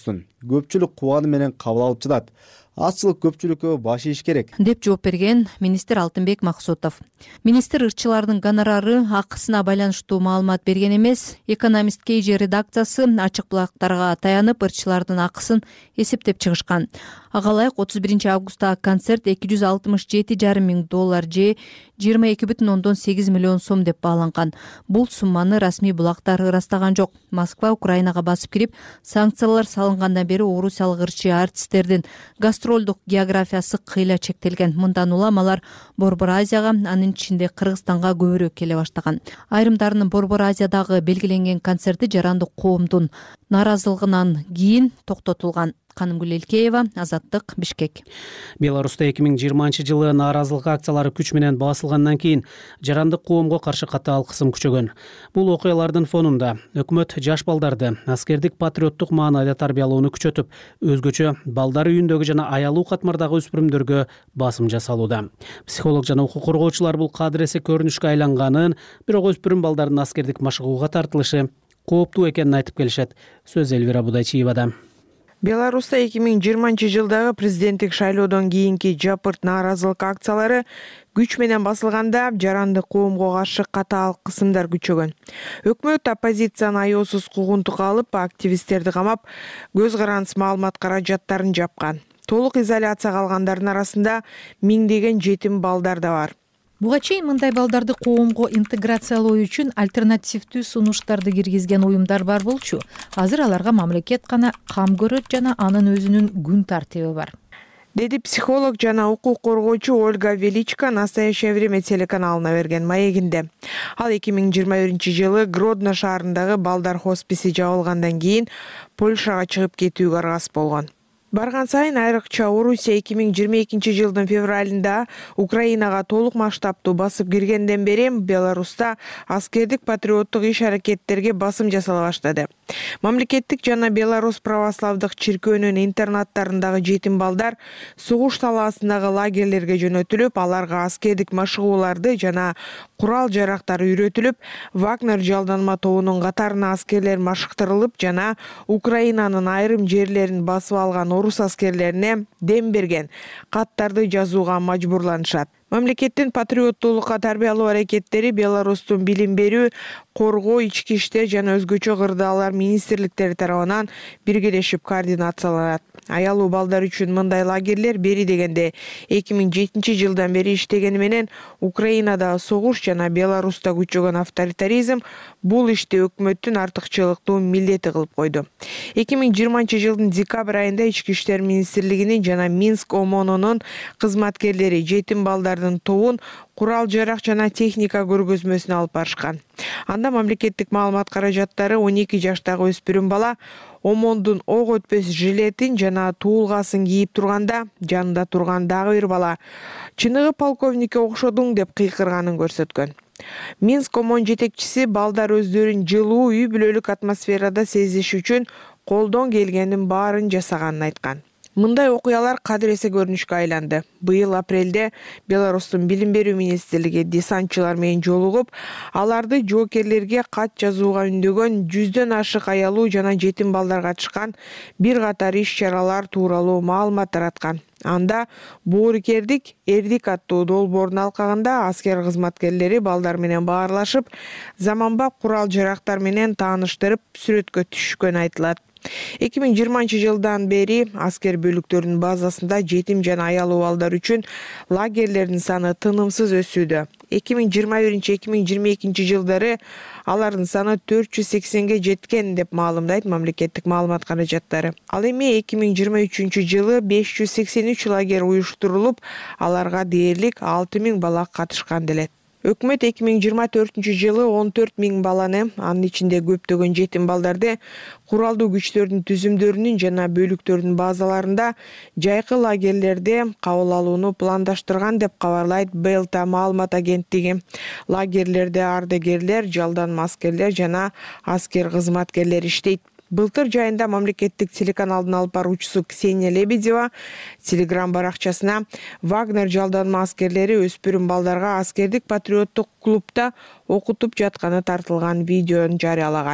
көпчүлүк кубаны менен кабыл алып жатат. Азчылык көпчүлүккө баш ийиш керек деп жооп берген министр Алтынбек Максутов. Министр ырчылардын гонорары акысына байланыштуу маалымат берген эмес. Экономист кей же редакциясы ачык булактарга таянып ырчылардын акысын эсептеп чыгышкан. Ага ылайык отуз биринчи августтагы концерт эки жүз алтымыш жети жарым миң доллар же жыйырма эки бүтүн ондон сегиз миллион сом деп бааланган. Бул сумманы расмий булактар ырастаган жок. Москва Украинага басып кирип, санкциялар салынгандан бери орусиялык ырчы артисттердин гастролдук географиясы кыйла чектелген. Мындан улам алар Борбор Азияга, анын ичинде Кыргызстанга көбүрөөк келе баштаган. Айрымдарынын Борбор Азиядагы белгиленген концерти жарандык коомдун нааразылыгынан кийин токтотулган. Канымгүл Элкеева, Азаттык, Бишкек. Беларуста эки миң жыйырманчы жылы нааразылык акциялары күч менен басылгандан кийин жарандык коомго каршы катаал кысым күчөгөн. Бул окуялардын фонунда өкмөт жаш балдарды аскердик патриоттук маанайда тарбиялоону күчөтүп, өзгөчө балдар үйүндөгү жана аялуу катмардагы өспүрүмдөргө басым жасалууда. Психолог жана укук коргоочулар бул кадыресе көрүнүшкө айланганын, бирок өспүрүм балдардын аскердик машыгууга тартылышы кооптуу экенин айтып келишет. Сөз Элвира Будайчиевада. Беларуста эки миң жыйырманчы жылдагы президенттик шайлоодон кийинки жапырт нааразылык акциялары күч менен басылганда жарандык коомго каршы катаал кысымдар күчөгөн. Өкмөт оппозициянын аяосуз куугунтукка алып, активисттерди камап, көз карандысыз маалымат каражаттарын жапкан. Толук изоляцияга алгандардын арасында миңдеген жетим балдар да бар. Буга чейин мындай балдарды коомго интеграциялоо үчүн альтернативдүү сунуштарды киргизген уюмдар бар болчу. Азыр аларга мамлекет гана кам көрөт жана анын өзүнүн күн тартиби бар. Деди психолог жана укук коргоочу Ольга Величко «Настоящее время» телеканалына берген маегинде. Ал эки миң жыйырма биринчи жылы Гродно шаарындагы балдар хосписи жабылгандан кийин Польшага чыгып кетүүгө аргасыз болгон. Барган сайын айрыкча Орусия эки миң жыйырма экинчи жылдын февралында Украинага толук масштабтуу басып киргенден бери Беларуста аскердик патриоттук иш-аракеттерге басым жасала баштады. Мамлекеттик жана Беларусь православдык чиркөөнүн интернаттарындагы жетим балдар согуш талаасындагы лагерлерге жөнөтүлүп, аларга аскердик машыгууларды жана курал жарактар үйрөтүлүп, Вагнер жалданма тобунун катарына аскерлер машыктырылып жана Украинанын айрым жерлерин басып алган орус аскерлерине дем берген каттарды жазууга мажбурланышат. Мамлекеттин патриоттуулукка тарбиялоо аракеттери Беларустун билим берүү, коргоо, ички иштер жана өзгөчө кырдаалар министрликтери тарабынан биргелешип координацияланат. Аялуу балдар үчүн мындай лагерлер бери дегенде эки миң жетинчи жылдан бери иштегени менен Украинада согуш жана Беларуста күчөгөн авторитаризм бул ишти өкмөттүн артыкчылыктуу милдети кылып койду. эки миң жыйырманчы жылдын декабрь айында ички иштер министрлигинин жана Минск ОМОНунун кызматкерлери жетим балдардын тобун курал жарак жана техника көргөзмөсүнө алып барышкан. Анда мамлекеттик маалымат каражаттары он эки жаштагы өспүрүм бала ОМОНдун ок өтпөс жилетин жана туулгасын кийип турганда, жанында турган дагы бир бала «Чыныгы полковникке окшодуң» деп кыйкырганын көрсөткөн. Минск ОМОН жетекчиси балдар өздөрүн жылуу үй бүлөлүк атмосферада сезиш үчүн колдон келгенин баарын жасаганын айткан. Мындай окуялар кадыресе көрүнүшкө айланды. Быйыл апрелде Беларустун билим берүү министрлиги десантчылар менен жолугуп, аларды жоокерлерге кат жазууга үндөгөн жүздөн ашык аялуу жана жетим балдар катышкан бир катар иш-чаралар тууралуу маалымат тараткан. Анда боорукердик эрдик аттуу долбоордун алкагында аскер кызматкерлери балдар менен баарлашып, заманбап курал жарактар менен тааныштырып, сүрөткө түшкөнү айтылат. эки миң жыйырманчы жылдан бери аскер бөлүктөрүнүн базасында жетим жана аялуу балдар үчүн лагерлердин саны тынымсыз өсүүдө. эки миң жыйырма биринчи эки миң жыйырма экинчи жылдары алардын саны төрт жүз сексенге жеткен деп маалымдайт мамлекеттик маалымат каражаттары. Ал эми эки миң жыйырма үчүнчү жылы беш жүз сексен үч лагер уюштурулуп, аларга дээрлик алты миң бала катышкан делет. Өкмөт эки миң жыйырма төртүнчү жылы он төрт миң баланы, анын ичинде көптөгөн жетим балдарды куралдуу күчтөрдүн түзүмдөрүнүн жана бөлүктөрдүн базаларында жайкы лагерлерде кабыл алууну пландаштырган деп кабарлайт Белта маалымат агенттиги. Лагерлерде ардагерлер, жалданма аскерлер жана аскер кызматкерлери иштейт. Былтыр жайында мамлекеттик телеканалдын алып баруучусу Ксения Лебедева Телеграм баракчасына Вагнер жалданма аскерлери өспүрүм балдарга аскердик патриоттук клубда окутуп жатканы тартылган видеону жарыялаган.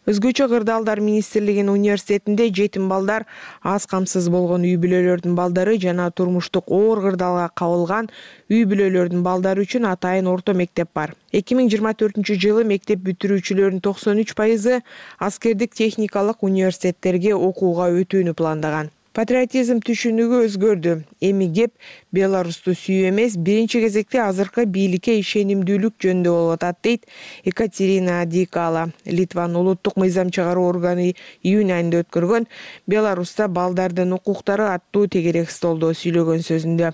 Өзгөчө кырдаалдар министрлигинин университетинде жетим балдар, аз камсыз болгон үй бүлөлөрдүн балдары жана турмуштук оор кырдаалга кабылган үй бүлөлөрдүн балдары үчүн атайын орто мектеп бар. эки миң жыйырма төртүнчү жылы мектеп бүтүрүүчүлөрдүн токсон үч пайызы аскердик техникалык университеттерге окууга өтүүнү пландаган. Патриотизм түшүнүгү өзгөрдү. Эми кеп Беларусту сүйүү эмес, биринчи кезекте азыркы бийликке ишенимдүүлүк жөнүндө болуп атат, дейт Екатерина Дикала. Литванын улуттук мыйзам чыгаруу органы июнь айында өткөргөн Беларуста балдардын укуктары аттуу тегерек столдо сүйлөгөн сөзүндө.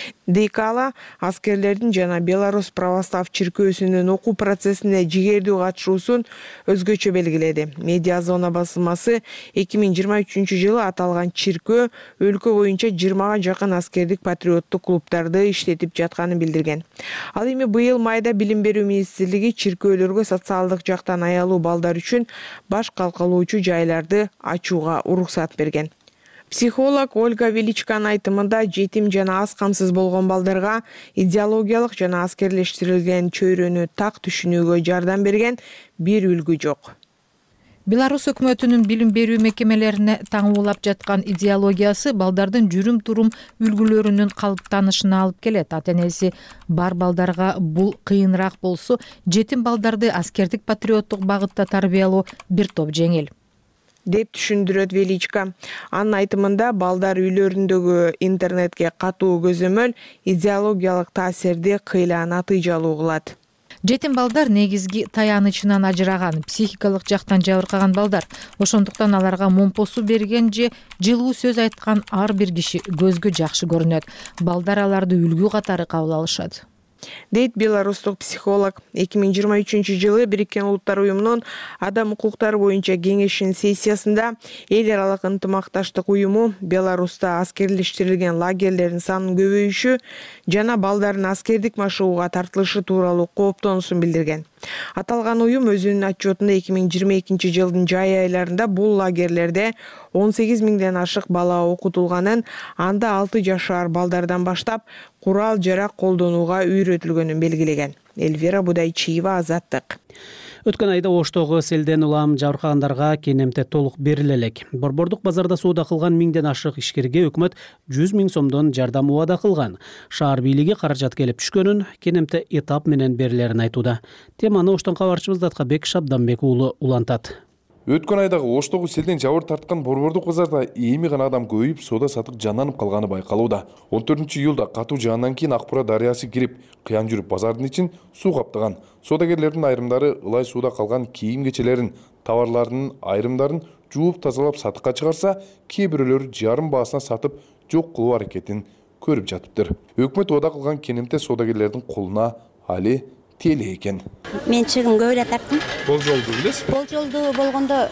Дикала аскерлердин жана Беларусь православ чиркөөсүнүн окуу процессине жигердүү катышуусун өзгөчө белгиледи. Медиа зона басылмасы эки миң жыйырма үчүнчү жылы аталган чиркөө өлкө боюнча жыйырмага жакын аскердик патриоттук клубдарды иштетип жатканын билдирген. Ал эми быйыл майда билим берүү министрлиги чиркөөлөргө социалдык жактан аялуу балдар үчүн баш калкалоочу жайларды ачууга уруксат берген. Психолог Ольга Величканын айтымында жетим жана аз камсыз болгон балдарга идеологиялык жана аскерлештирилген чөйрөнү так түшүнүүгө жардам берген бир үлгү жок. Беларусь өкмөтүнүн билим берүү мекемелерине таңуулап жаткан идеологиясы балдардын жүрүм-турум үлгүлөрүнүн калыптанышына алып келет. Ата-энеси бар балдарга бул кыйыныраак болсо, жетим балдарды аскердик патриоттук багытта тарбиялоо бир топ жеңил, деп түшүндүрөт Величка. Анын айтымында балдар үйлөрүндөгү интернетке катуу көзөмөл идеологиялык таасирди кыйла натыйжалуу кылат. Жетим балдар негизги таянычынан ажыраган, психикалык жактан жабыркаган балдар. Ошондуктан аларга момпосу берген же жылуу сөз айткан ар бир киши көзгө жакшы көрүнөт. Балдар аларды үлгү катары кабыл алышат, дейт беларустук психолог. эки миң жыйырма үчүнчү жылы Бириккен Улуттар уюмунун адам укуктары боюнча кеңешинин сессиясында эл аралык ынтымакташтык уюму Беларуста аскерлештирилген лагерлердин санынын көбөйүшү жана балдардын аскердик машыгууга тартылышы тууралуу кооптонуусун билдирген. Аталган уюм өзүнүн отчетунда эки миң жыйырма экинчи жылдын жай айларында бул лагерлерде он сегиз миңден ашык бала окутулганын, анда алты жашар балдардан баштап курал жарак колдонууга үйрөтүлгөнүн белгилеген. Эльвира Будайчиева, Азаттык. Өткөн айда Оштогу селден улам жабыркагандарга кенемте толук бериле элек. Борбордук базарда соода кылган миңден ашык ишкерге өкмөт жүз миң сомдон жардам убада кылган. Шаар бийлиги каражат келип түшкөнүн, кенемте этап менен берилерин айтууда. Теманы Оштон кабарчыбыз Даткабек Шабданбек уулу улантат. Өткөн айдагы Оштогу селден жабыр тарткан борбордук базарда эми гана адам көбөйүп, соода сатык жанданып калганы байкалууда. он төртүнчү июлда катуу жаандан кийин Акбура дарыясы кирип, кыян жүрүп базардын ичин суу каптаган. Соодагерлердин айрымдары ылай сууда калган кийим кечелерин, товарларынын айрымдарын жууп тазалап сатыкка чыгарса, кээ бирөөлөрү жарым баасына сатып жок кылуу аракетин көрүп жатыптыр. Өкмөт убада кылган кенемте соодагерлердин колуна али теле экен. Мен чыгым көп эле тарттым. Болжолду билесизби? Болжолду болгондо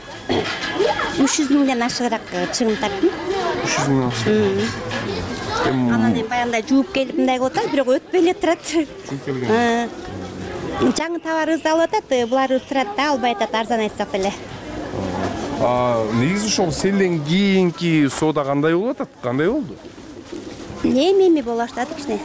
үч жүз миңден ашыгыраак чыгым тарттым. үч жүз миң ашык. Анан эми баягындай жууп келип мындай кылып атат, бирок өтпөй эле турат. Жууп келген. Жаңы товарыбызды алып атат, булар турат да, албай атат, арзан айтсак деле. А негизи ошол селден кийинки соода кандай болуп атат? Кандай болду? Эми эми болуп баштады кичине.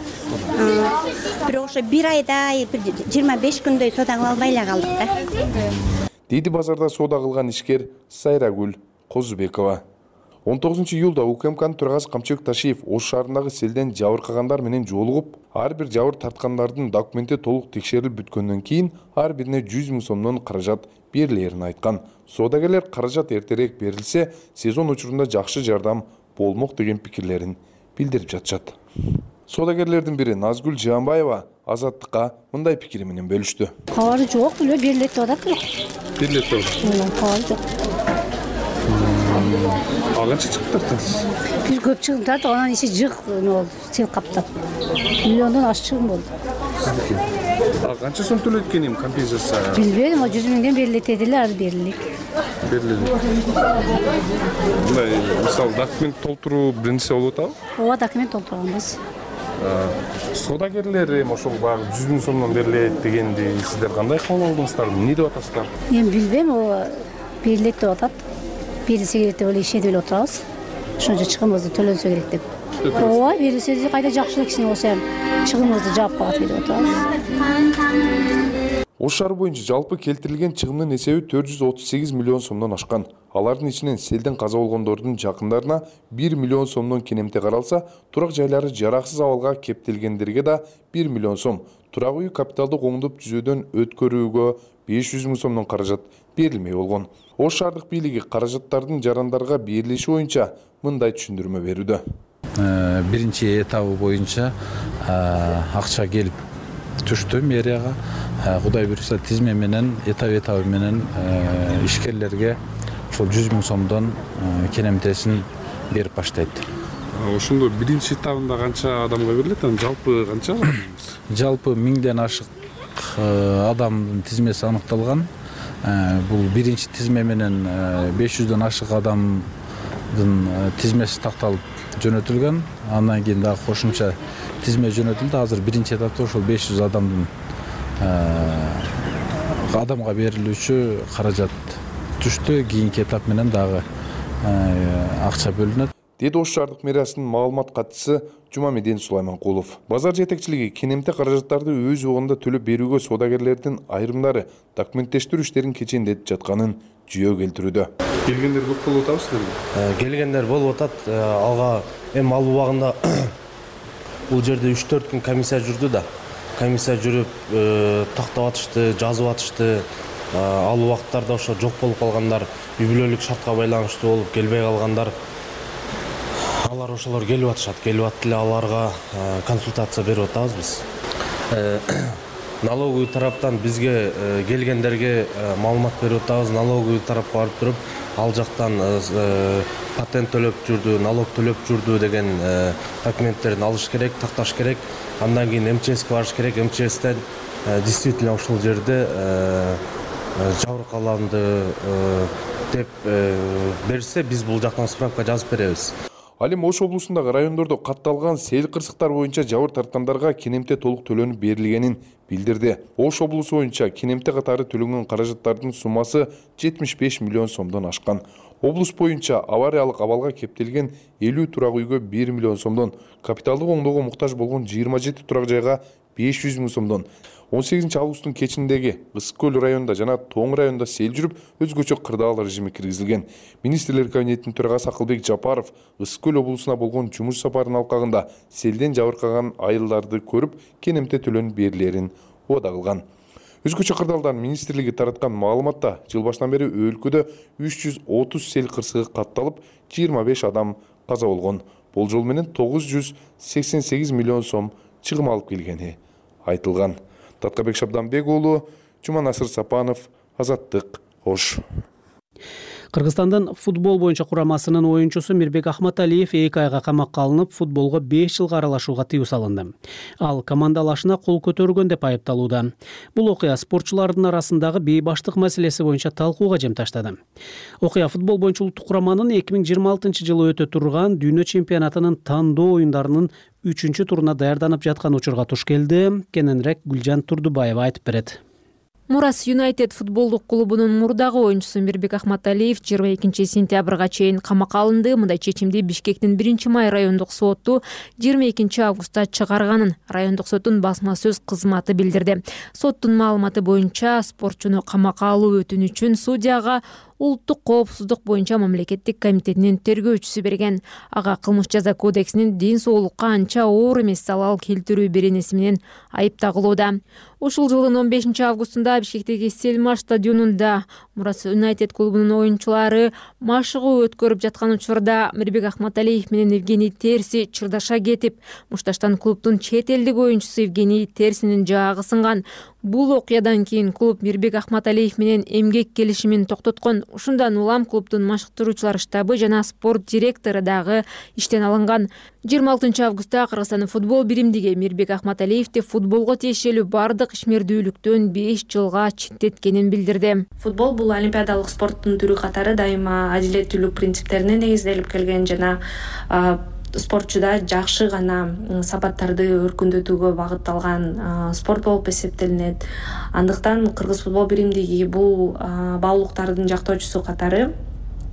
Бирок ошо бир айда жыйырма беш күндөй соода кыла албай эле калдык да. Дейди базарда соода кылган ишкер Сайрагүл Козубекова. он тогузунчу июлда УКМКнын төрагасы Камчыбек Ташиев Ош шаарындагы селден жабыркагандар менен жолугуп, ар бир жабыр тарткандардын документи толук текшерилип бүткөндөн кийин ар бирине жүз миң сомдон каражат берилерин айткан. Соодагерлер каражат эртерээк берилсе, сезон учурунда жакшы жардам болмок деген пикирлерин билдирип жатышат. Соодагерлердин бири Назгүл Жаанбаева Азаттыкка мындай пикири менен бөлүштү. Кабары жок, эле берилет деп атат. Берилет деп атат. Кабары жок. А канча чыгып тартасыз? Бир көп чыгым тарттык, анан иши жык сел каптап. Миллиондон ашык чыгым болду. Сиздики? А канча сом төлөйт экенин компенсация? Билбедим, жүз миңден берилет дедилер, азыр берилик. Берилет. Мындай, мисалы, документ толтуруу биринчи болуп атабы? Ооба, документ толтурганбыз. Соодагерлер эми ошол баягы жүз миң сомдон берилет дегенди сиздер кандай кабыл алдыңыздар? Эмне деп атасыздар? Эми билбейм, ооба берилет деп атат. Берилсе керек деп эле ишенип эле отурабыз. Ошончо чыгымыбызды төлөнсө керек деп. Ооба, берилсе кайда жакшы эле кичине болсо эми чыгымыбызды жаап калат деп отурабыз. Ош шаары боюнча жалпы келтирилген чыгымдын эсеби төрт жүз отуз сегиз миллион сомдон ашкан. Алардын ичинен селден каза болгондордун жакындарына бир миллион сомдон кенемте каралса, турак жайлары жараксыз абалга кептелгендерге да бир миллион сом, турак үй капиталдык оңдоп түзүүдөн өткөрүүгө беш жүз миң сомдон каражат берилмей болгон. Ош шаардык бийлиги каражаттардын жарандарга берилиши боюнча мындай түшүндүрмө берүүдө. Биринчи этабы боюнча акча келип түштү мэрияга. Кудай буюрса тизме менен этап этабы менен ишкерлерге ошол жүз миң сомдон кенемтесин берип баштайт. Ошондо биринчи этабында канча адамга берилет? Анан жалпы канча? Жалпы миңден ашык адамдын тизмеси аныкталган. Бул биринчи тизме менен беш жүздөн ашык адамдын тизмеси такталып жөнөтүлгөн. Андан кийин дагы кошумча тизме жөнөтүлдү. Азыр биринчи этапта ошол беш жүз адамдын адамга берилүүчү каражат түштү. Кийинки этап менен дагы акча бөлүнөт. Деди Ош шаардык мэриясынын маалымат катчысы Жумамедин Сулайманкулов. Базар жетекчилиги кенемте каражаттарды өз убагында төлөп берүүгө соодагерлердин айрымдары документтештирүү иштерин кечендетип жатканын жүйө келтирүүдө. Келгендер көп болуп атабызбы? Келгендер болуп атат. Алга эми ал убагында бул жерде үч төрт күн комиссия жүрдү да. Комиссия жүрүп тактап атышты, жазып атышты. Ал убактарда ошо жок болуп калгандар, үй бүлөлүк шартка байланыштуу болуп келбей калгандар, алар ошолор келип атышат. Келип атып эле аларга консультация берип атабыз биз. Налоговый тараптан бизге келгендерге маалымат берип атабыз. Налоговый тарапка барып туруп, ал жактан патент төлөп жүрдү, налог төлөп жүрдү деген документтерин алыш керек, такташ керек. Андан кийин эм че эске барыш керек. эм че эстен действительно ушул жерде жабыркаланды деп берсе, биз бул жактан справка жазып беребиз. Ал эми Ош облусундагы райондордо катталган сел кырсыктар боюнча жабыр тарткандарга кенемте толук төлөнүп берилгенин билдирди. Ош облусу боюнча кенемте катары төлөнгөн каражаттардын суммасы жетимиш беш миллион сомдон ашкан. Облус боюнча авариялык абалга кептелген элүү турак үйгө бир миллион сомдон, капиталдык оңдоого муктаж болгон жыйырма жети турак жайга беш жүз миң сомдон, он сегизинчи августтун кечиндеги Ысык көл районунда жана Тоң районунда сел жүрүп, өзгөчө кырдаал режими киргизилген. Министрлер кабинетинин төрагасы Акылбек Жапаров Ысык көл облусуна болгон жумуш сапарынын алкагында селден жабыркаган айылдарды көрүп, кенемте төлөнүп берилерин убада кылган. Өзгөчө кырдаалдардын министрлиги тараткан маалыматта жыл башынан бери өлкөдө үч жүз отуз сел кырсыгы катталып, жыйырма беш адам каза болгон. Болжол менен тогуз жүз сексен сегиз миллион сом чыгым алып келгени айтылган. Таткабек Шабданбек уулу, Жуманасыр Сапанов, Азаттык, Ош. Кыргызстандын футбол боюнча курамасынын оюнчусу Мирбек Ахматалиев эки айга камакка алынып, футболго беш жылга аралашууга тыюу салынды. Ал командалашына кол көтөргөн деп айыпталууда. Бул окуя спортчулардын арасындагы бейбаштык маселеси боюнча талкууга жем таштады. Окуя футбол боюнча улуттук кураманын эки миң жыйырма алтынчы жылы өтө турган дүйнө чемпионатынын тандоо оюндарынын үчүнчү туруна даярданып жаткан учурга туш келди. Кененирээк Гүлжан Турдубаева айтып берет. Мурас Юнайтед футболдук клубунун мурдагы оюнчусу Мирбек Ахматалиев жыйырма экинчи сентябрга чейин камакка алынды. Мындай чечимди Бишкектин биринчи май райондук соту жыйырма экинчи августта чыгарганын райондук соттун басма сөз кызматы билдирди. Соттун маалыматы боюнча спортчуну камакка алуу өтүнүчүн судьяга Улуттук коопсуздук боюнча мамлекеттик комитетинин тергөөчүсү берген. Ага кылмыш жаза кодексинин ден соолукка анча оор эмес залал келтирүү беренеси менен айып тагылууда. Ушул жылдын он бешинчи августунда Бишкектеги Сельма стадионунда Мурас Юнайтед клубунун оюнчулары машыгуу өткөрүп жаткан учурда Мирбек Ахматалиев менен Евгений Терси чырдаша кетип, мушташтан клубдун чет элдик оюнчусу Евгений Терсинин жаагы сынган. Бул окуядан кийин клуб Мирбек Ахматалиев менен эмгек келишимин токтоткон. Ушундан улам клубдун машыктыруучулар штабы жана спорт директору дагы иштен алынган. жыйырма алтынчы августта Кыргызстандын футбол биримдиги Мирбек Ахматалиевди футболго тиешелүү бардык ишмердүүлүктөн беш жылга четтеткенин билдирди. Футбол бул олимпиадалык спорттун түрү катары дайыма адилеттүүлүк принциптерине негизделип келген жана спортчуда жакшы гана сапаттарды өркүндөтүүгө багытталган спорт болуп эсептелинет. Андыктан Кыргыз футбол биримдиги бул баалуулуктардын жактоочусу катары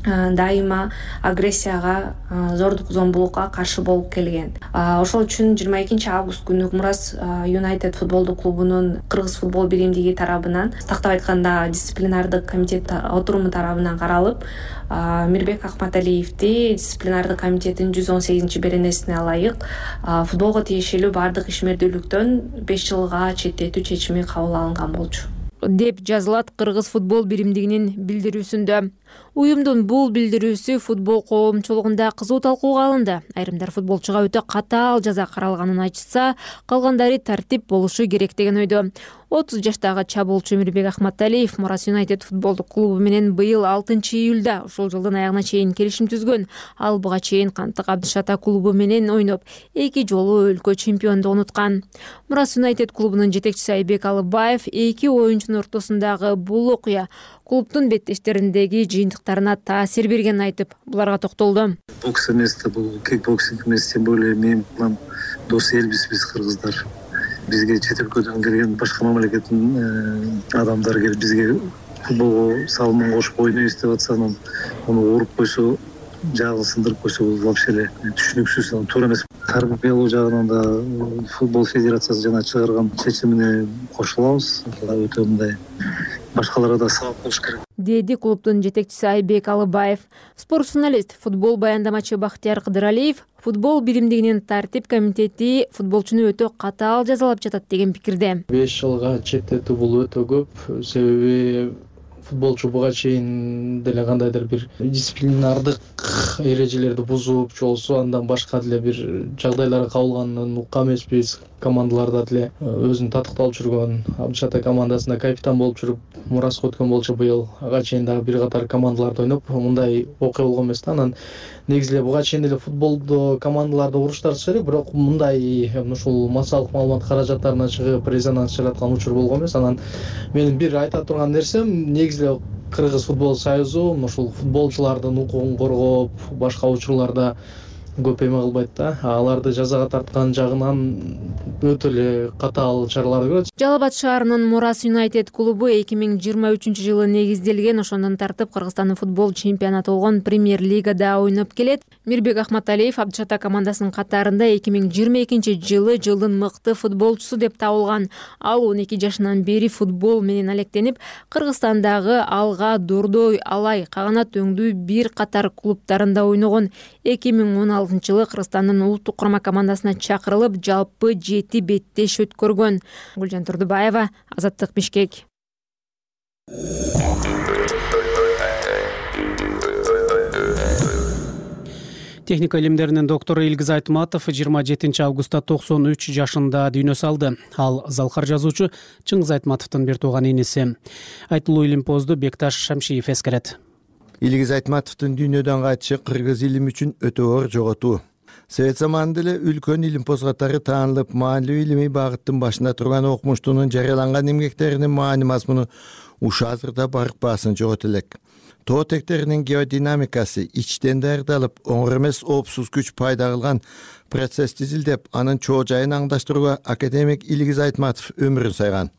дайыма агрессияга, зордук зомбулукка каршы болуп келген. Ошол үчүн жыйырма экинчи август күнү Мурас Юнайтед футболдук клубунун Кыргыз футбол биримдиги тарабынан, тактап айтканда дисциплинардык комитет отуруму тарабынан каралып, Мирбек Ахматалиевди дисциплинардык комитеттин жүз он сегизинчи беренесине ылайык футболго тиешелүү бардык ишмердүүлүктөн беш жылга четтетүү чечими кабыл алынган болчу деп жазылат Кыргыз футбол биримдигинин билдирүүсүндө. Уюмдун бул билдирүүсү футбол коомчулугунда кызуу талкууга алынды. Айрымдар футболчуга өтө катаал жаза каралганын айтышса, калгандары тартип болушу керек деген ойдо. отуз жаштагы чабуулчу Мирбек Ахматалиев Мурас Юнайтед футболдук клубу менен быйыл алтынчы июлда ушул жылдын аягына чейин келишим түзгөн. Ал буга чейин Кантык Абдышата клубу менен ойноп, эки жолу өлкө чемпиондугун уткан. Мурас Юнайтед клубунун жетекчиси Айбек Алыбаев эки оюнчунун ортосундагы бул окуя клубдун беттештериндеги жыйынтыктарына таасир бергенин айтып, буларга токтолду. Бокс эмес да, бул кикбоксинг эмес, тем более мен менен дос элбиз биз кыргыздар. Бизге чет өлкөдөн келген башка мамлекеттин адамдар келип бизге футболго салымын кошуп ойнойбуз деп атса, анан муну уруп койсо, жагын сындырып койсо, бул вообще эле түшүнүксүз, туура эмес. Тарбиялоо жагынан да футбол федерациясы жана чыгарган чечимине кошулабыз. Өтө мындай башкаларга да сабак болуш керек, деди клубдун жетекчиси Айбек Алыбаев. Спорт журналист, футбол баяндамачы Бактияр Кыдыралиев футбол биримдигинин тартип комитети футболчуну өтө катаал жазалап жатат деген пикирде. беш жылга четтетүү бул өтө көп, себеби футболчу буга чейин деле кандайдыр бир дисциплинардык эрежелерди бузуп же болбосо андан башка деле бир жагдайлар кабылганын уккан эмеспиз. Командаларда деле өзүн татыкталып жүргөн, Абдышата командасында капитан болуп жүрүп, Мураско өткөн болчу быйыл. Ага чейин дагы бир катар командаларда ойноп, мындай окуя болгон эмес да. Анан негизи эле буга чейин деле футболдо командаларда уруштар чыгып, бирок мындай ушул массалык маалымат каражаттарына чыгып, резонанс жараткан учур болгон эмес. Анан менин бир айта турган нерсем, негизи эле Кыргыз футбол союзу ушул футболчулардын укугун коргоп, башка учурларда көп эме кылбайт да. Аларды жазага тарткан жагынан өтө эле катаал чараларды көрөт. Жалал Абад шаарынын Мурас Юнайтед клубу эки миң жыйырма үчүнчү жылы негизделген, ошондон тартып Кыргызстандын футбол чемпионаты болгон Премьер лигада ойноп келет. Мирбек Ахматалиев Абдышата командасынын катарында эки миң жыйырма экинчи жылы жылдын мыкты футболчусу деп табылган. Ал он эки жашынан бери футбол менен алектенип, Кыргызстандагы Алга, Дордой, Алай, Каганат өңдүү бир катар клубтарында ойногон. эки миң он алтынчы жылы Кыргызстандын улуттук курма командасына чакырылып, жалпы жети беттеш өткөргөн. Гүлжан Турдубаева, Азаттык, Бишкек. Техника илимдеринин доктору Илгиз Айтматов жыйырма жетинчи августта токсон үч жашында дүйнө салды. Ал залкар жазуучу Чыңгыз Айтматовдун бир тууган иниси. Айтылуу илимпозду Бекташ Шамшиев эскерет. Илгиз Айтматовдун дүйнөдөн кайтышы кыргыз илими үчүн өтө оор жоготуу. Совет заманында эле үлкөн илимпоз катары таанылып, маанилүү илимий багыттын башында турган окумуштунун жарыяланган эмгектеринин маани мазмуну ушу азырда барк баасын жогото элек. Тоо тектеринин геодинамикасы ичтен даярдалып, оңор эмес оопсуз күч пайда кылган процессти изилдеп, анын чоо жайын аңдаштырууга академик Илгиз Айтматов өмүрүн сайган.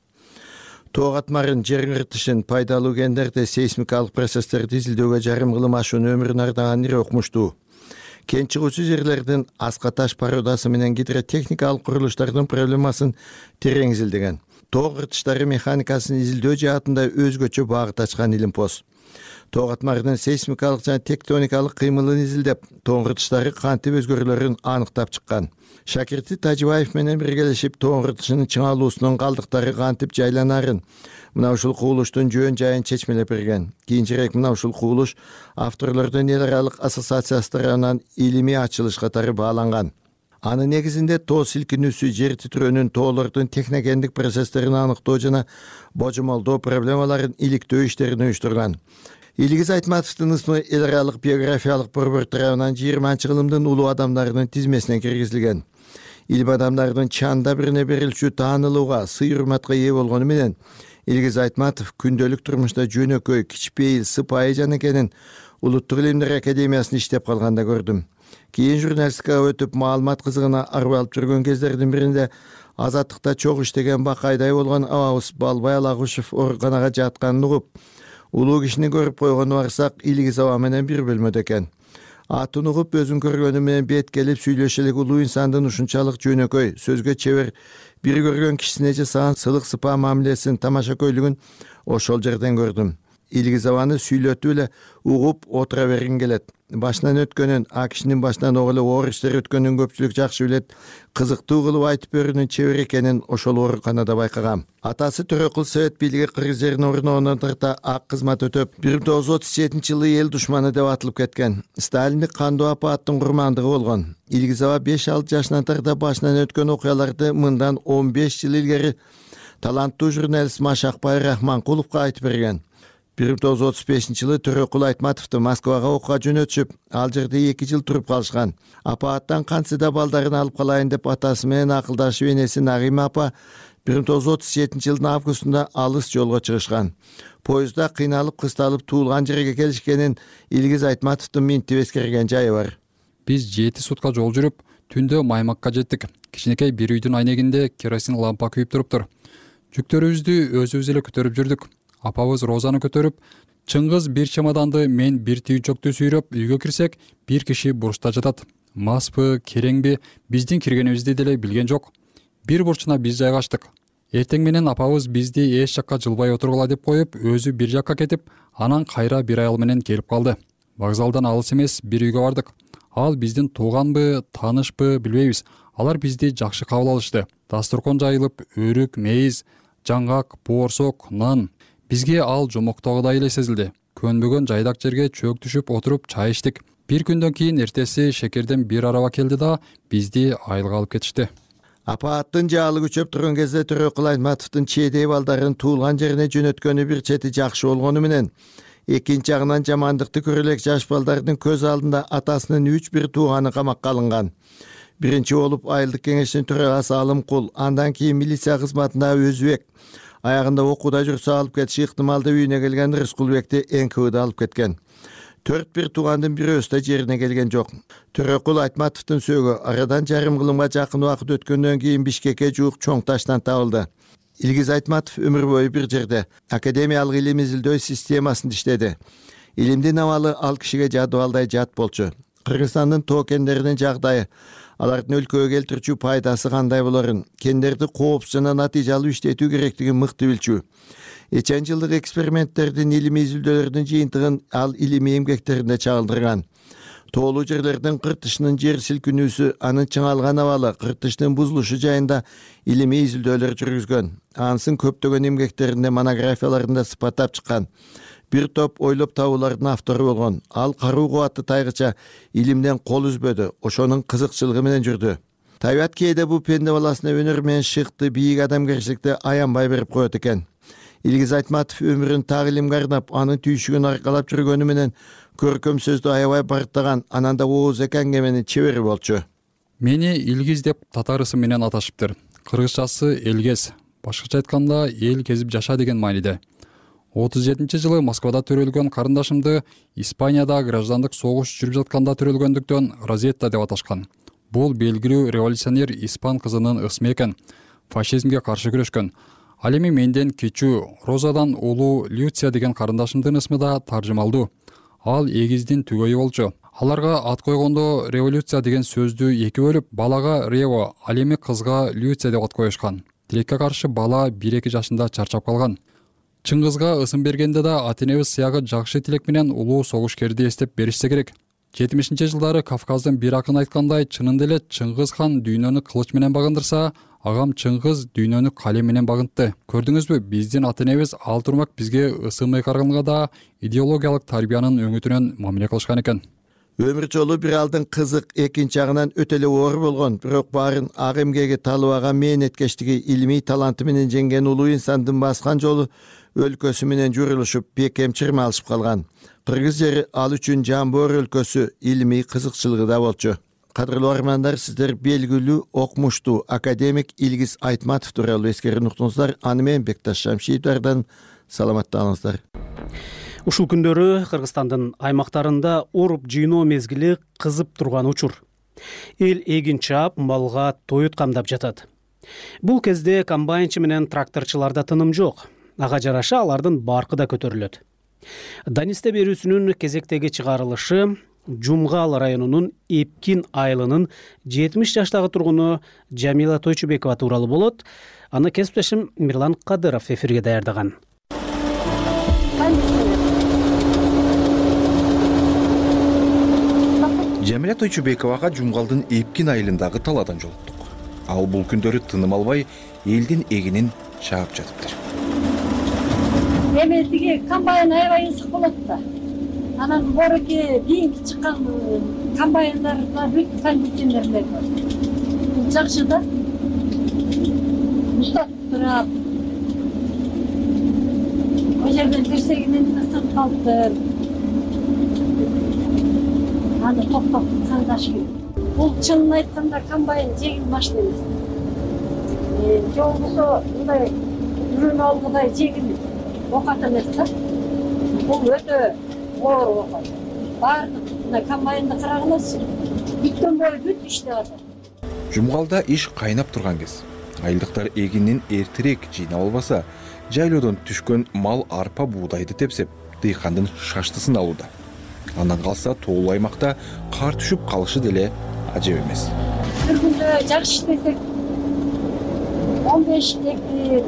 Тоо катмарын, жер кыртышын, пайдалуу кендерди, сейсмикалык процесстерди изилдөөгө жарым кылым ашуун өмүрүн ардаган ири окумуштуу. Кен чыгуучу жерлердин аска таш породасы менен гидротехникалык курулуштардын проблемасын терең изилдеген. Тоо кыртыштары механикасын изилдөө жаатында өзгөчө багыт ачкан илимпоз. Тоо катмарынын сейсмикалык жана тектоникалык кыймылын изилдеп, тоо кыртыштары кантип өзгөрүлөрүн аныктап чыккан. Шакирти Тажыбаев менен биргелешип, тоо кыртышынын чыңалуусунун калдыктары кантип жайланарын, мына ушул кубулуштун жөн жайын чечмелеп берген. Кийинчерээк мына ушул кубулуш авторлордун эл аралык ассоциациясы тарабынан илимий ачылыш катары бааланган. Анын негизинде тоо силкинүүсү, жер титирөөнүн, тоолордун техногендик процесстерин аныктоо жана божомолдоо проблемаларын иликтөө иштерин уюштурган. Илгиз Айтматовдун ысмы эл аралык биографиялык борбор тарабынан жыйырманчы кылымдын улуу адамдарынын тизмесине киргизилген. Илим адамдардын чанда бирине берилчү таанылууга, сый-урматка ээ болгону менен Илгиз Айтматов күндөлүк турмушта жөнөкөй, кичпейил, сыпайы жан экенин Улуттук илимдер академиясында иштеп калганда көрдүм. Кийин журналистикага өтүп, маалымат кызыгына арбалып жүргөн кездердин биринде Азаттыкта чогуу иштеген Бакайдай болгон абабыз Балбай Алагушев ооруканага жатканын угуп, Улуу кишини көрүп койгону барсак Илгиз аба менен бир бөлмөдө экен. Атын угуп өзүн көргөнү менен бет келип сүйлөшө элек улуу инсандын ушунчалык жөнөкөй, сөзгө чебер, бир көргөн кишисине жасаган сылык сыпаа мамилесин, тамашакөйлүгүн ошол жерден көрдүм. Илгиз абаны сүйлөтүп эле угуп отура бергим келет. Башынан өткөнүн, а кишинин башынан ого эле оор иштер өткөнүн көпчүлүк жакшы билет. Кызыктуу кылып айтып берүүнүн чебер экенин ошол ооруканада байкагам. Атасы Төрөкул Совет бийлиги кыргыз жерин орногонун тарта ак кызмат өтөп, бир миң тогуз жүз отуз жетинчи жылы эл душманы деп атылып кеткен. Сталиндик кандуу апааттын курмандыгы болгон. Илгиз аба беш алты жашынан тарта башынан өткөн окуяларды мындан он беш жыл илгери таланттуу журналист Машакбай Рахманкуловго айтып берген. бир миң тогуз жүз отуз бешинчи жылы Төрөкул Айтматовду Москвага окууга жөнөтүшүп, ал жерде эки жыл туруп калышкан. Апааттан кантсе да балдарын алып калайын деп атасы менен акылдашып энеси Нагыйма апа бир миң тогуз жүз отуз жетинчи жылдын августунда алыс жолго чыгышкан. Поездда кыйналып кысталып туулган жерге келишкенин Илгиз Айтматовдун минтип эскерген жайы бар. Биз жети сутка жол жүрүп, түндө Маймакка жеттик. Кичинекей бир үйдүн айнегинде керосин лампа күйүп туруптур. Жүктөрүбүздү өзүбүз эле көтөрүп жүрдүк. Апабыз Розаны көтөрүп, Чыңгыз бир чемоданды, мен бир түйүнчөктү сүйрөп үйгө кирсек, бир киши бурчта жатат. Маспы, кереңби, биздин киргенибизди деле билген жок. Бир бурчуна биз жайгаштык. Эртең менен апабыз бизди эч жакка жылбай отургула деп коюп, өзү бир жакка кетип, анан кайра бир аял менен келип калды. Вокзалдан алыс эмес бир үйгө бардык. Ал биздин тууганбы, таанышпы билбейбиз. Алар бизди жакшы кабыл алышты. Дасторкон жайылып, өрүк, мейиз, жаңгак, боорсок, нан. Бизге ал жомоктогудай эле сезилди. Көнбөгөн жайдак жерге чөөк түшүп отуруп чай иштик. Бир күндөн кийин эртеси шекерден бир араба келди да бизди айылга алып кетишти. Апааттын жаалы күчөп турган кезде Төрөкул Айтматовдун чейдей балдарын туулган жерине жөнөткөнү бир чети жакшы болгону менен, экинчи жагынан жамандыкты көрө элек жаш балдардын көз алдында атасынын үч бир тууганы камакка алынган. Биринчи болуп айылдык кеңештин төрагасы Алымкул, андан кийин милиция кызматындагы Өзбек, аягында окууда жүрсө алып кетиши ыктымал деп үйүнө келген Рыскулбекти эн ка выда алып кеткен. Төрт бир туугандын бирөөсү да жерине келген жок. Төрөкул Айтматовдун сөөгү арадан жарым кылымга жакын убакыт өткөндөн кийин Бишкекке жуук чоң таштан табылды. Илгиз Айтматов өмүр бою бир жерде академиялык илим изилдөө системасында иштеди. Илимдин абалы ал кишиге жадыбалдай жат болчу. Кыргызстандын тоо кендеринин жагдайы, алардын өлкөгө келтирчү пайдасы кандай болорун, кендерди коопсуз жана натыйжалуу иштетүү керектигин мыкты билчү. Эчен жылдык эксперименттердин илимий изилдөөлөрдүн жыйынтыгын ал илимий эмгектеринде чагылдырган. Тоолуу жерлердин кыртышынын жер силкинүүсү, анын чыңалган абалы, кыртыштын бузулушу жайында илимий изилдөөлөр жүргүзгөн. Ансын көптөгөн эмгектеринде, монографияларында сыпаттап чыккан. Бир топ ойлоп табуулардын автору болгон. Ал каруу кубатты тайгыча илимден кол үзбөдү, ошонун кызыкчылыгы менен жүрдү. Табиат кээде бул пенде баласына өнөр менен шыкты, бийик адамгерчиликти аянбай берип коет экен. Илгиз Айтматов өмүрүн так илимге арнап, анын түйшүгүн аркалап жүргөнү менен көркөм сөздү аябай барыттаган, ананда ооз эки аңгеменин чебери болчу. Мени Илгиз деп татарысы менен аташыптыр. Кыргызчасы Элгез. Башкача айтканда эл кезип жаша деген мааниде. отуз жетинчи жылы Москвада төрөлгөн карындашымды Испанияда граждандык согуш жүрүп жатканда төрөлгөндүктөн Розетта деп аташкан. Бул белгилүү революционер испан кызынын ысмы экен. Фашизмге каршы күрөшкөн. Ал эми менден кичүү Розадан улуу Люция деген карындашымдын ысмы да таржымалдуу. Ал эгиздин түгөйү болчу. Аларга ат койгондо революция деген сөздү эки бөлүп, балага Рево, ал эми кызга Люция деп ат коюшкан. Тилекке каршы бала бир эки жашында чарчап калган. Чыңгызга ысым бергенде да ата-энебиз сыягы жакшы тилек менен улуу согушкерди эстеп беришсе керек. жетимишинчи жылдары Кавказдын бир акыны айткандай, чынында эле Чыңгыз хан дүйнөнү кылыч менен багындырса, агам Чыңгыз дүйнөнү калем менен багынтты. Көрдүңүзбү, биздин ата-энебиз ал турмак бизге ысым эйкарганга да идеологиялык тарбиянын өңүтүнөн мамиле кылышкан экен. Өмүр жолу бир алдын кызык, экинчи жагынан өтө эле оор болгон, бирок баарын ак эмгеги, талыбаган мээнеткечтиги, илимий таланты менен жеңген улуу инсандын баскан жолу өлкөсү менен журулушуп, бекем чырма алышып калган. Кыргыз жери ал үчүн жамбоор өлкөсү, илимий кызыкчылыгы да болчу. Кадырлуу армандар, сиздер белгилүү окумуштуу академик Илгиз Айтматов тууралуу эскерин уктуңуздар. Аны менен Бекташ Шамшиевдерден саламатталыңыздар. Ушул күндөрү Кыргызстандын аймактарында оруп жыйноо мезгили кызып турган учур. Эл эгин чаап, малга тоют камдап жатат. Бул кезде комбайнчы менен тракторчуларда тыным жок. Ага жараша алардын баркы да көтөрүлөт. Данисте берүүсүнүн кезектеги чыгарылышы Жумгал районунун Эпкин айылынын жетимиш жаштагы тургуну Жамила Тойчубекова тууралуу болот. Аны кесиптешим Мирлан Кадыров эфирге даярдаган. Жамила Тойчубековага Жумгалдын Эпкин айылындагы талаадан жолуктук. Ал бул күндөрү тыным албай элдин эгинин чаап жатыптыр. Эми тиги комбайн аябай ысык болот да. Анан мореке кийинки чыккан комбайндарда бүт кондиционерлер бар. Жакшы да. Уктатып турат. О жерден бирсегинен ысык калыптыр. Аны токтоп кандаш керек. Бул чынын айтканда комбайн жеңил машина эмес. Же болбосо мындай үрүн алгыдай жеңил окат эмес да. Бул өтө оор окат. Баардык мына комбайнды карагылачы. Бүткөн бою бүт иштеп атат. Жумгалда иш кайнап турган кез. Айылдыктар эгинин эртерээк жыйнап албаса, жайлоодон түшкөн мал арпа буудайды тепсеп, дыйкандын шаштысын алууда. Андан калса тоолуу аймакта кар түшүп калышы деле ажеп эмес. Бир күндө жакшы иштесек он беш гектар.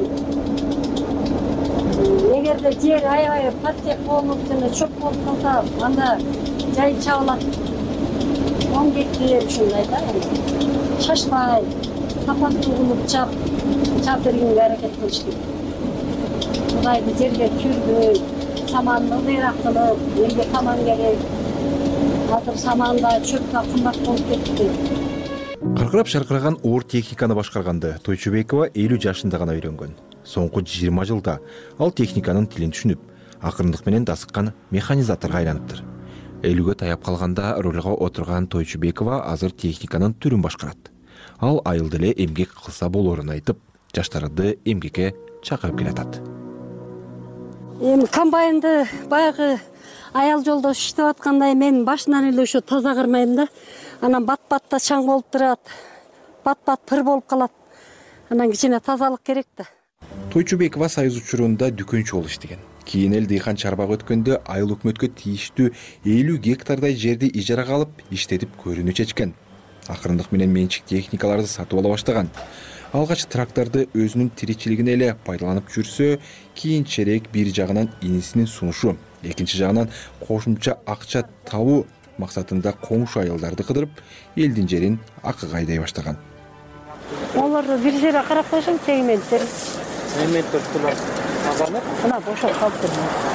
Эгерде жер аябай патек болуп жана чөп болуп калса, анда жай чабылат. он гектар ушундай да. Шашпай, сапаттуу кылып чап, чап бергенге аракет кылыш керек. Кудайды жерге түрбөй, саманды ылдыйраак кылып, элге саман керек. Азыр саманда чөп да кымбат болуп кетти. Кыркырап шаркыраган оор техниканы башкарганды Тойчубекова элүү жашында гана үйрөнгөн. Соңку жыйырма жылда ал техниканын тилин түшүнүп, акырындык менен дасыккан механизаторго айланыптыр. элүүгө таяп калганда рулга отурган Тойчубекова азыр техниканын түрүн башкарат. Ал айылда эле эмгек кылса болоорун айтып, жаштарды эмгекке чакырып келатат. Эми комбайнды баягы аял жолдош иштеп аткандай мен башынан эле ошо таза кырмайм да. Анан бат-батта чаң болуп турат. Бат-бат пыр болуп калат. Анан кичине тазалык керек да. Тойчубекова Союз учурунда дүкөнчү болуп иштеген. Кийин эл дыйкан чарбак өткөндө айыл өкмөткө тийиштүү элүү гектардай жерди ижарага алып иштетип көрүүнү чечкен. Акырындык менен менчик техникаларды сатып ала баштаган. Алгач тракторду өзүнүн тиричилигине эле пайдаланып жүрсө, кийинчерээк бир жагынан инисинин сунушу, экинчи жагынан кошумча акча табуу максатында коңшу айылдарды кыдырып, элдин жерин акыга айдай баштаган. Оларды бир жерге карап койсоң, сегменттер. Сегменттер булар азанып, мына бошоп калыптыр.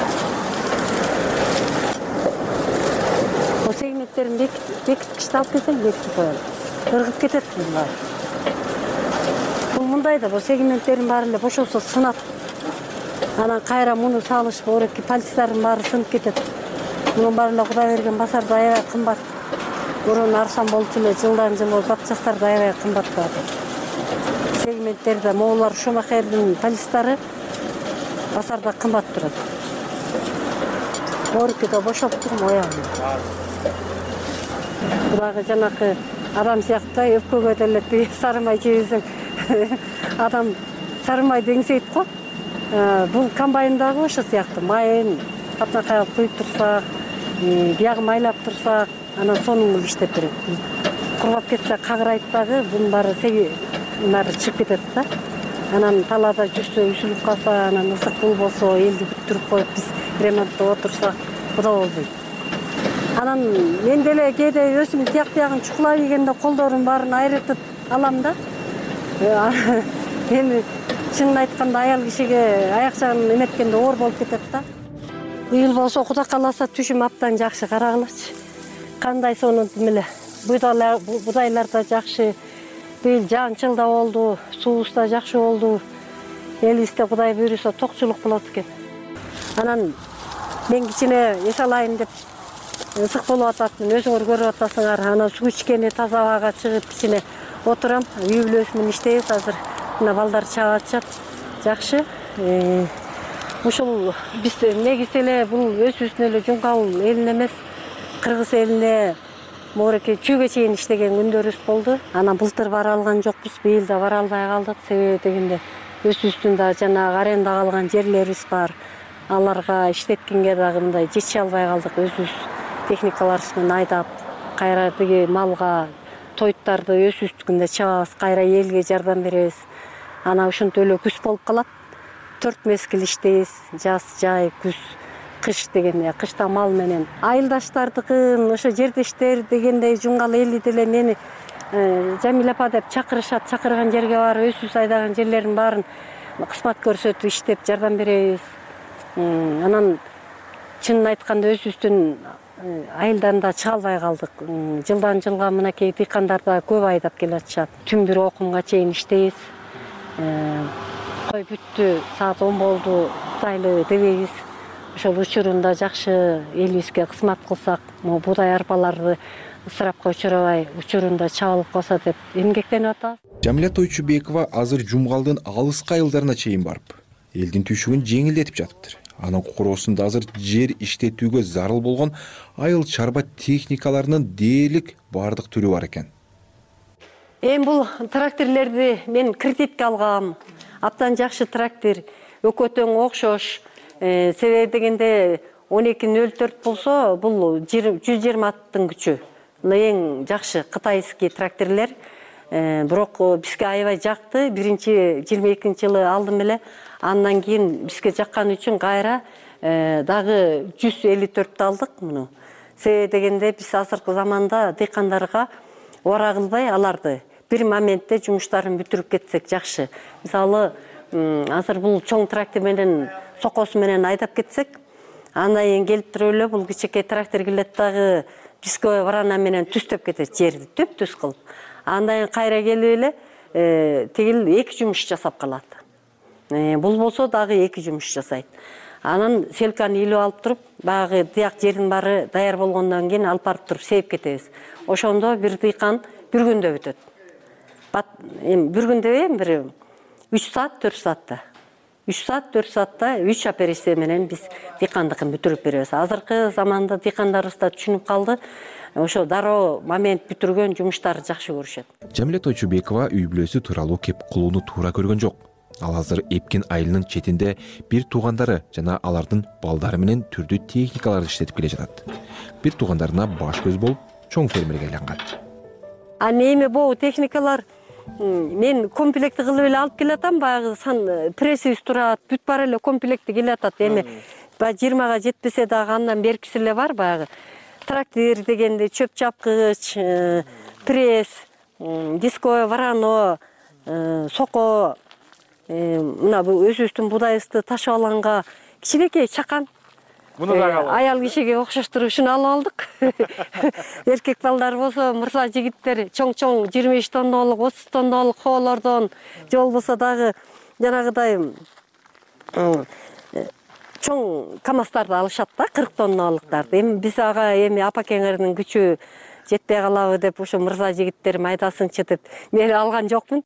Бул сегменттерин бекиткичти алып келсең, бекитип коелу. Кыргып кетет булар. Бул мындай да, бул сегменттерин баары эле бошосо сынат. Анан кайра муну салыш керек, пальцтардын баары сынып кетет. Мунун баары эле Кудай берген басарды аябай кымбат. Мурун арзан болчу эле жылдан жылы батчастар да аябай кымбат болот. Сегменттерде моулар Шумахердин пальцтары басарда кымбат турат. Оркиде бошоп турм оягы. Булагы жанакы адам сыяктуу өпкөгө деле сарымай жебесең адам сарымай деңсейт го. Бул комбайндагы ошо сыяктуу майын катнакай куюп турсак, биягы майлап турсак, анан сонун кылып иштеп берет. Кургап кетсе кагырайт дагы, бунун баары нары чыгып кетет да. Анан талаада жүрсө үзүлүп калса, анан ысык болбосо, элди бүттүрүп коюп биз ремонтто отурсак, куда болбойт. Анан мен деле кээде өзүм тияк биягын чукулап ийгенде колдорун баарын айрытып алам да. Эми чынын айтканда аял кишиге аяк жагын эметкенде оор болуп кетет да. Быйыл болсо Кудай кааласа түшүм абдан жакшы, карагылачы. Кандай сонун эле будайлар да жакшы. Быйыл жаан-чыл да болду, суубуз да жакшы болду. Элибизде Кудай буйруса токчулук болот экен. Анан мен кичине эс алайын деп ысык болуп атат, өзүңөр көрүп атасыңар. Анан суу ичкени таза абага чыгып кичине отурам. Үй бүлөбүз менен иштейбиз азыр. Мына балдар чаап атышат. Жакшы. Ушул биз негизи эле бул өзүбүздүн эле Жумгал элин эмес, Кыргыз элине мореке чүйгө чейин иштеген күндөрүбүз болду. Анан былтыр бара алган жокпуз, быйыл да бара албай калдык. Себеби дегенде өзүбүздүн да жанагы арендага алган жерлерибиз бар. аларга иштеткенге дагы мындай жетише албай калдык. Өзүбүз техникаларыбыз айдап, кайра тиги малга тоyттарды өсүүстүгүндө чабабыз, кайра элге жардам беребиз. Ана ушинтип эле күз болуп калат. Төрт мезгил иштейбиз. Жаз, жай, күз, кыш дегенде, кышта мал менен. Айылдаштардыкын, ошо жердештер дегендей жунгал эли деле мени Жамиля апа деп чакырышат. Чакырган жерге барып, өсүбүз айдаган жерлердин баарын кызмат көрсөтүп иштеп жардам беребиз. Анан чынын айтканда өзүбүздүн айылдан да чыга албай калдык. Жылдан жылга мынакей дыйкандар да көп айдап келатышат. Түн бир окумга чейин иштейбиз. Кой бүттү, саат он болду, кутайлы дебейбиз. Ошол учурунда жакшы элибизге кызмат кылсак, могу буудай арпаларды ысырапка учурабай, учурунда чабылып калса деп эмгектенип атабыз. Жамиля Тойчубекова азыр Жумгалдын алыскы айылдарына чейин барып, элдин түйшүгүн жеңилдетип жатыптыр. Анын короосунда азыр жер иштетүүгө зарыл болгон айыл чарба техникаларынын дээрлик бардык түрү бар экен. Эми бул тракторлорду мен кредитке алгам. Абдан жакшы трактор, өкөтөң окшош. Себеби дегенде он эки нөл төрт болсо, бул жүз жыйырма аттын күчү. Эң жакшы кытайский тракторлор. Бирок бизге аябай жакты. Биринчи жыйырма экинчи жылы алдым эле. Андан кийин бизге жаккан үчүн кайра дагы жүз элүү төрттү алдык муну. Себеби дегенде биз азыркы заманда дыйкандарга ора кылбай аларды бир моментте жумуштарын бүтүрүп кетсек жакшы. Мисалы, азыр бул чоң трактор менен, сокосу менен айдап кетсек, андан кийин келип туруп эле бул кичинекей трактор келет дагы дисковый варана менен түстөп кетет жерди, түп-түз кылып. Андан кийин кайра келип эле тигил эки жумуш жасап калат. Бул болсо дагы эки жумуш жасайт. Анан селканы илип алып туруп, баягы тияк жердин баары даяр болгондон кийин алып барып туруп сейип кетебиз. Ошондо бир дыйкан бир күндө бүтөт. Эми бир күндө эми бир үч саат, төрт саатта. үч саат, төрт саатта үч операция менен биз дыйкандыкын бүтүрүп беребиз. Азыркы заманда дыйкандарыбыз да түшүнүп калды. Ошо дароо момент бүтүргөн жумуштарды жакшы көрүшөт. Жамиля Тойчубекова үй бүлөсү тууралуу кеп кылууну туура көргөн жок. Ал азыр Эпкин айылынын четинде бир туугандары жана алардын балдары менен түрдүү техникаларды иштетип келе жатат. Бир туугандарына баш көз болуп, чоң фермерге айланган. А эми бул техникалар мен комплекти кылып эле алып келатам, баягы сан прессибиз турат, бүт бар эле комплекти келатат. Эми баягы жыйырмага жетпесе дагы андан беркиси эле бар, баягы трактор дегенде чөп чапкыч, пресс, дисковый варано, соко, мына бул өзүбүздүн будайыбызды ташып алганга кичинекей чакан. Муну дагы алып. Аял кишиге окшоштуруп ушуну алып алдык. Эркек балдар болсо, мырза жигиттер чоң-чоң жыйырма беш тонналык, отуз тонналык хоолордон, же болбосо дагы жанагыдай чоң камаздарды алышат да, кырк тонналыктарды. Эми биз ага эми апа-кеңердин күчү жетпей калабы деп ошо мырза жигиттер майдасынчы деп мен алган жокмун.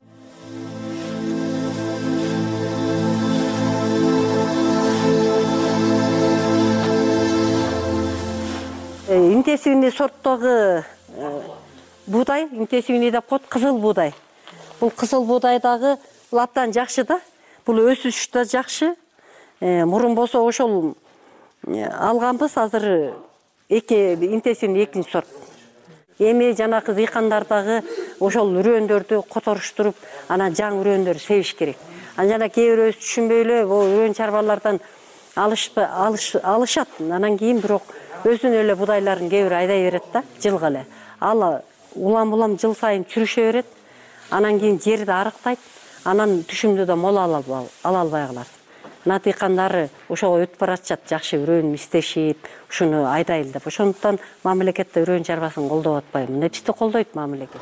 Интенсивный сорттогу буудай, интенсивный деп коет, кызыл буудай. Бул кызыл буудай дагы абдан жакшы да. Бул өсүш да жакшы. Мурун болсо ошол алганбыз, азыр эки интенсивный экинчи сорт. Эми жанакы дыйкандар дагы ошол үрөндөрдү которуштуруп, анан жаңы үрөндөр себиш керек. Анан жана кээ бирөөбүз түшүнбөй эле бул үрөн чарбалардан алышат. Анан кийин бирок өзүнүн эле будайларын кээ бир айдай берет да, жылга эле. Ал улам-улам жыл сайын чүрүшө берет. Анан кийин жерди арыктайт. Анан түшүмдү да мол ала албай калат. Мына дыйкандары ошого өтүп баратышат, жакшы үрөн истешип, ушуну айдайлы деп. Ошондуктан мамлекетте үрөн чарбасын колдоп атпайбы. Мына бизди колдойт мамлекет.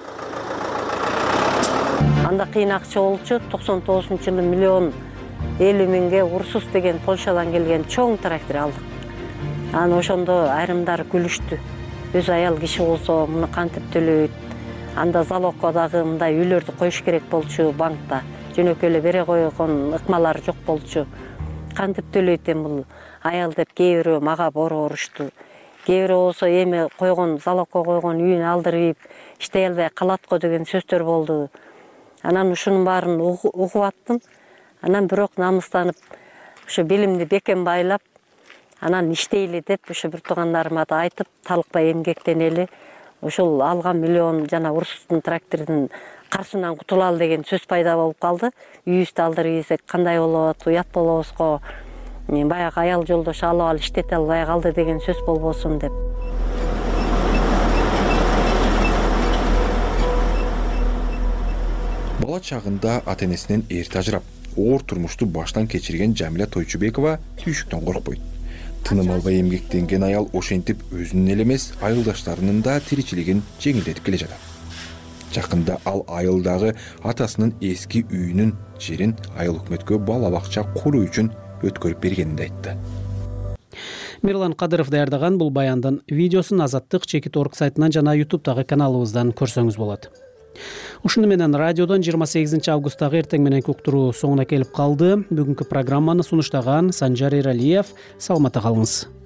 Анда кыйын акча болчу, токсон тогузунчу жылы миллион элүү миңге Урсус деген Польшадан келген чоң трактор алдык. Анан ошондо айрымдары күлүштү. Өз аял киши болсо муну кантип төлөйт? Анда залогко дагы мындай үйлөрдү коюш керек болчу банкта. Жөнөкөй эле бере койгон ыкмалар жок болчу. Кантип төлөйт эми бул аял деп кээ бирөө мага бороорушту. Кээ бирөө болсо эми койгон залогко койгон үйүн алдырып, иштей албай калат го деген сөздөр болду. Анан ушунун баарын угуп аттым. Анан бирок намыстанып, ошо белимди бекем байлап, анан иштейли деп ошо бир туугандарыма да айтып, талыкпай эмгектенели, ошол алган миллион жана Урустун трактордун каршынан кутулалы деген сөз пайда болуп калды. Үйүбүздү алдырып ийсек кандай болот, уят болобузго, баягы аял жолдош алып алып иштете албай калды деген сөз болбосун деп. Бала чагында ата-энесинен эрте ажырап, оор турмушту баштан кечирген Жамиля Тойчубекова түйшүктөн коркпойт. Тыным албай эмгектенген аял ошентип өзүнүн эле эмес, айылдаштарынын да тиричилигин жеңилдетип келе жатат. Жакында ал айылдагы атасынын эски үйүнүн жерин айыл өкмөткө бала бакча куруу үчүн өткөрүп бергенин айтты. Мирлан Кадыров даярдаган бул баяндын видеосун Азаттык чекит орг сайтынан жана ютубтагы каналыбыздан көрсөңүз болот. Ушуну менен радиодон жыйырма сегизинчи августтагы эртең мененки уктуруу соңуна келип калды. Бүгүнкү программаны сунуштаган Санжар Эралиев. Саламатта калыңыз.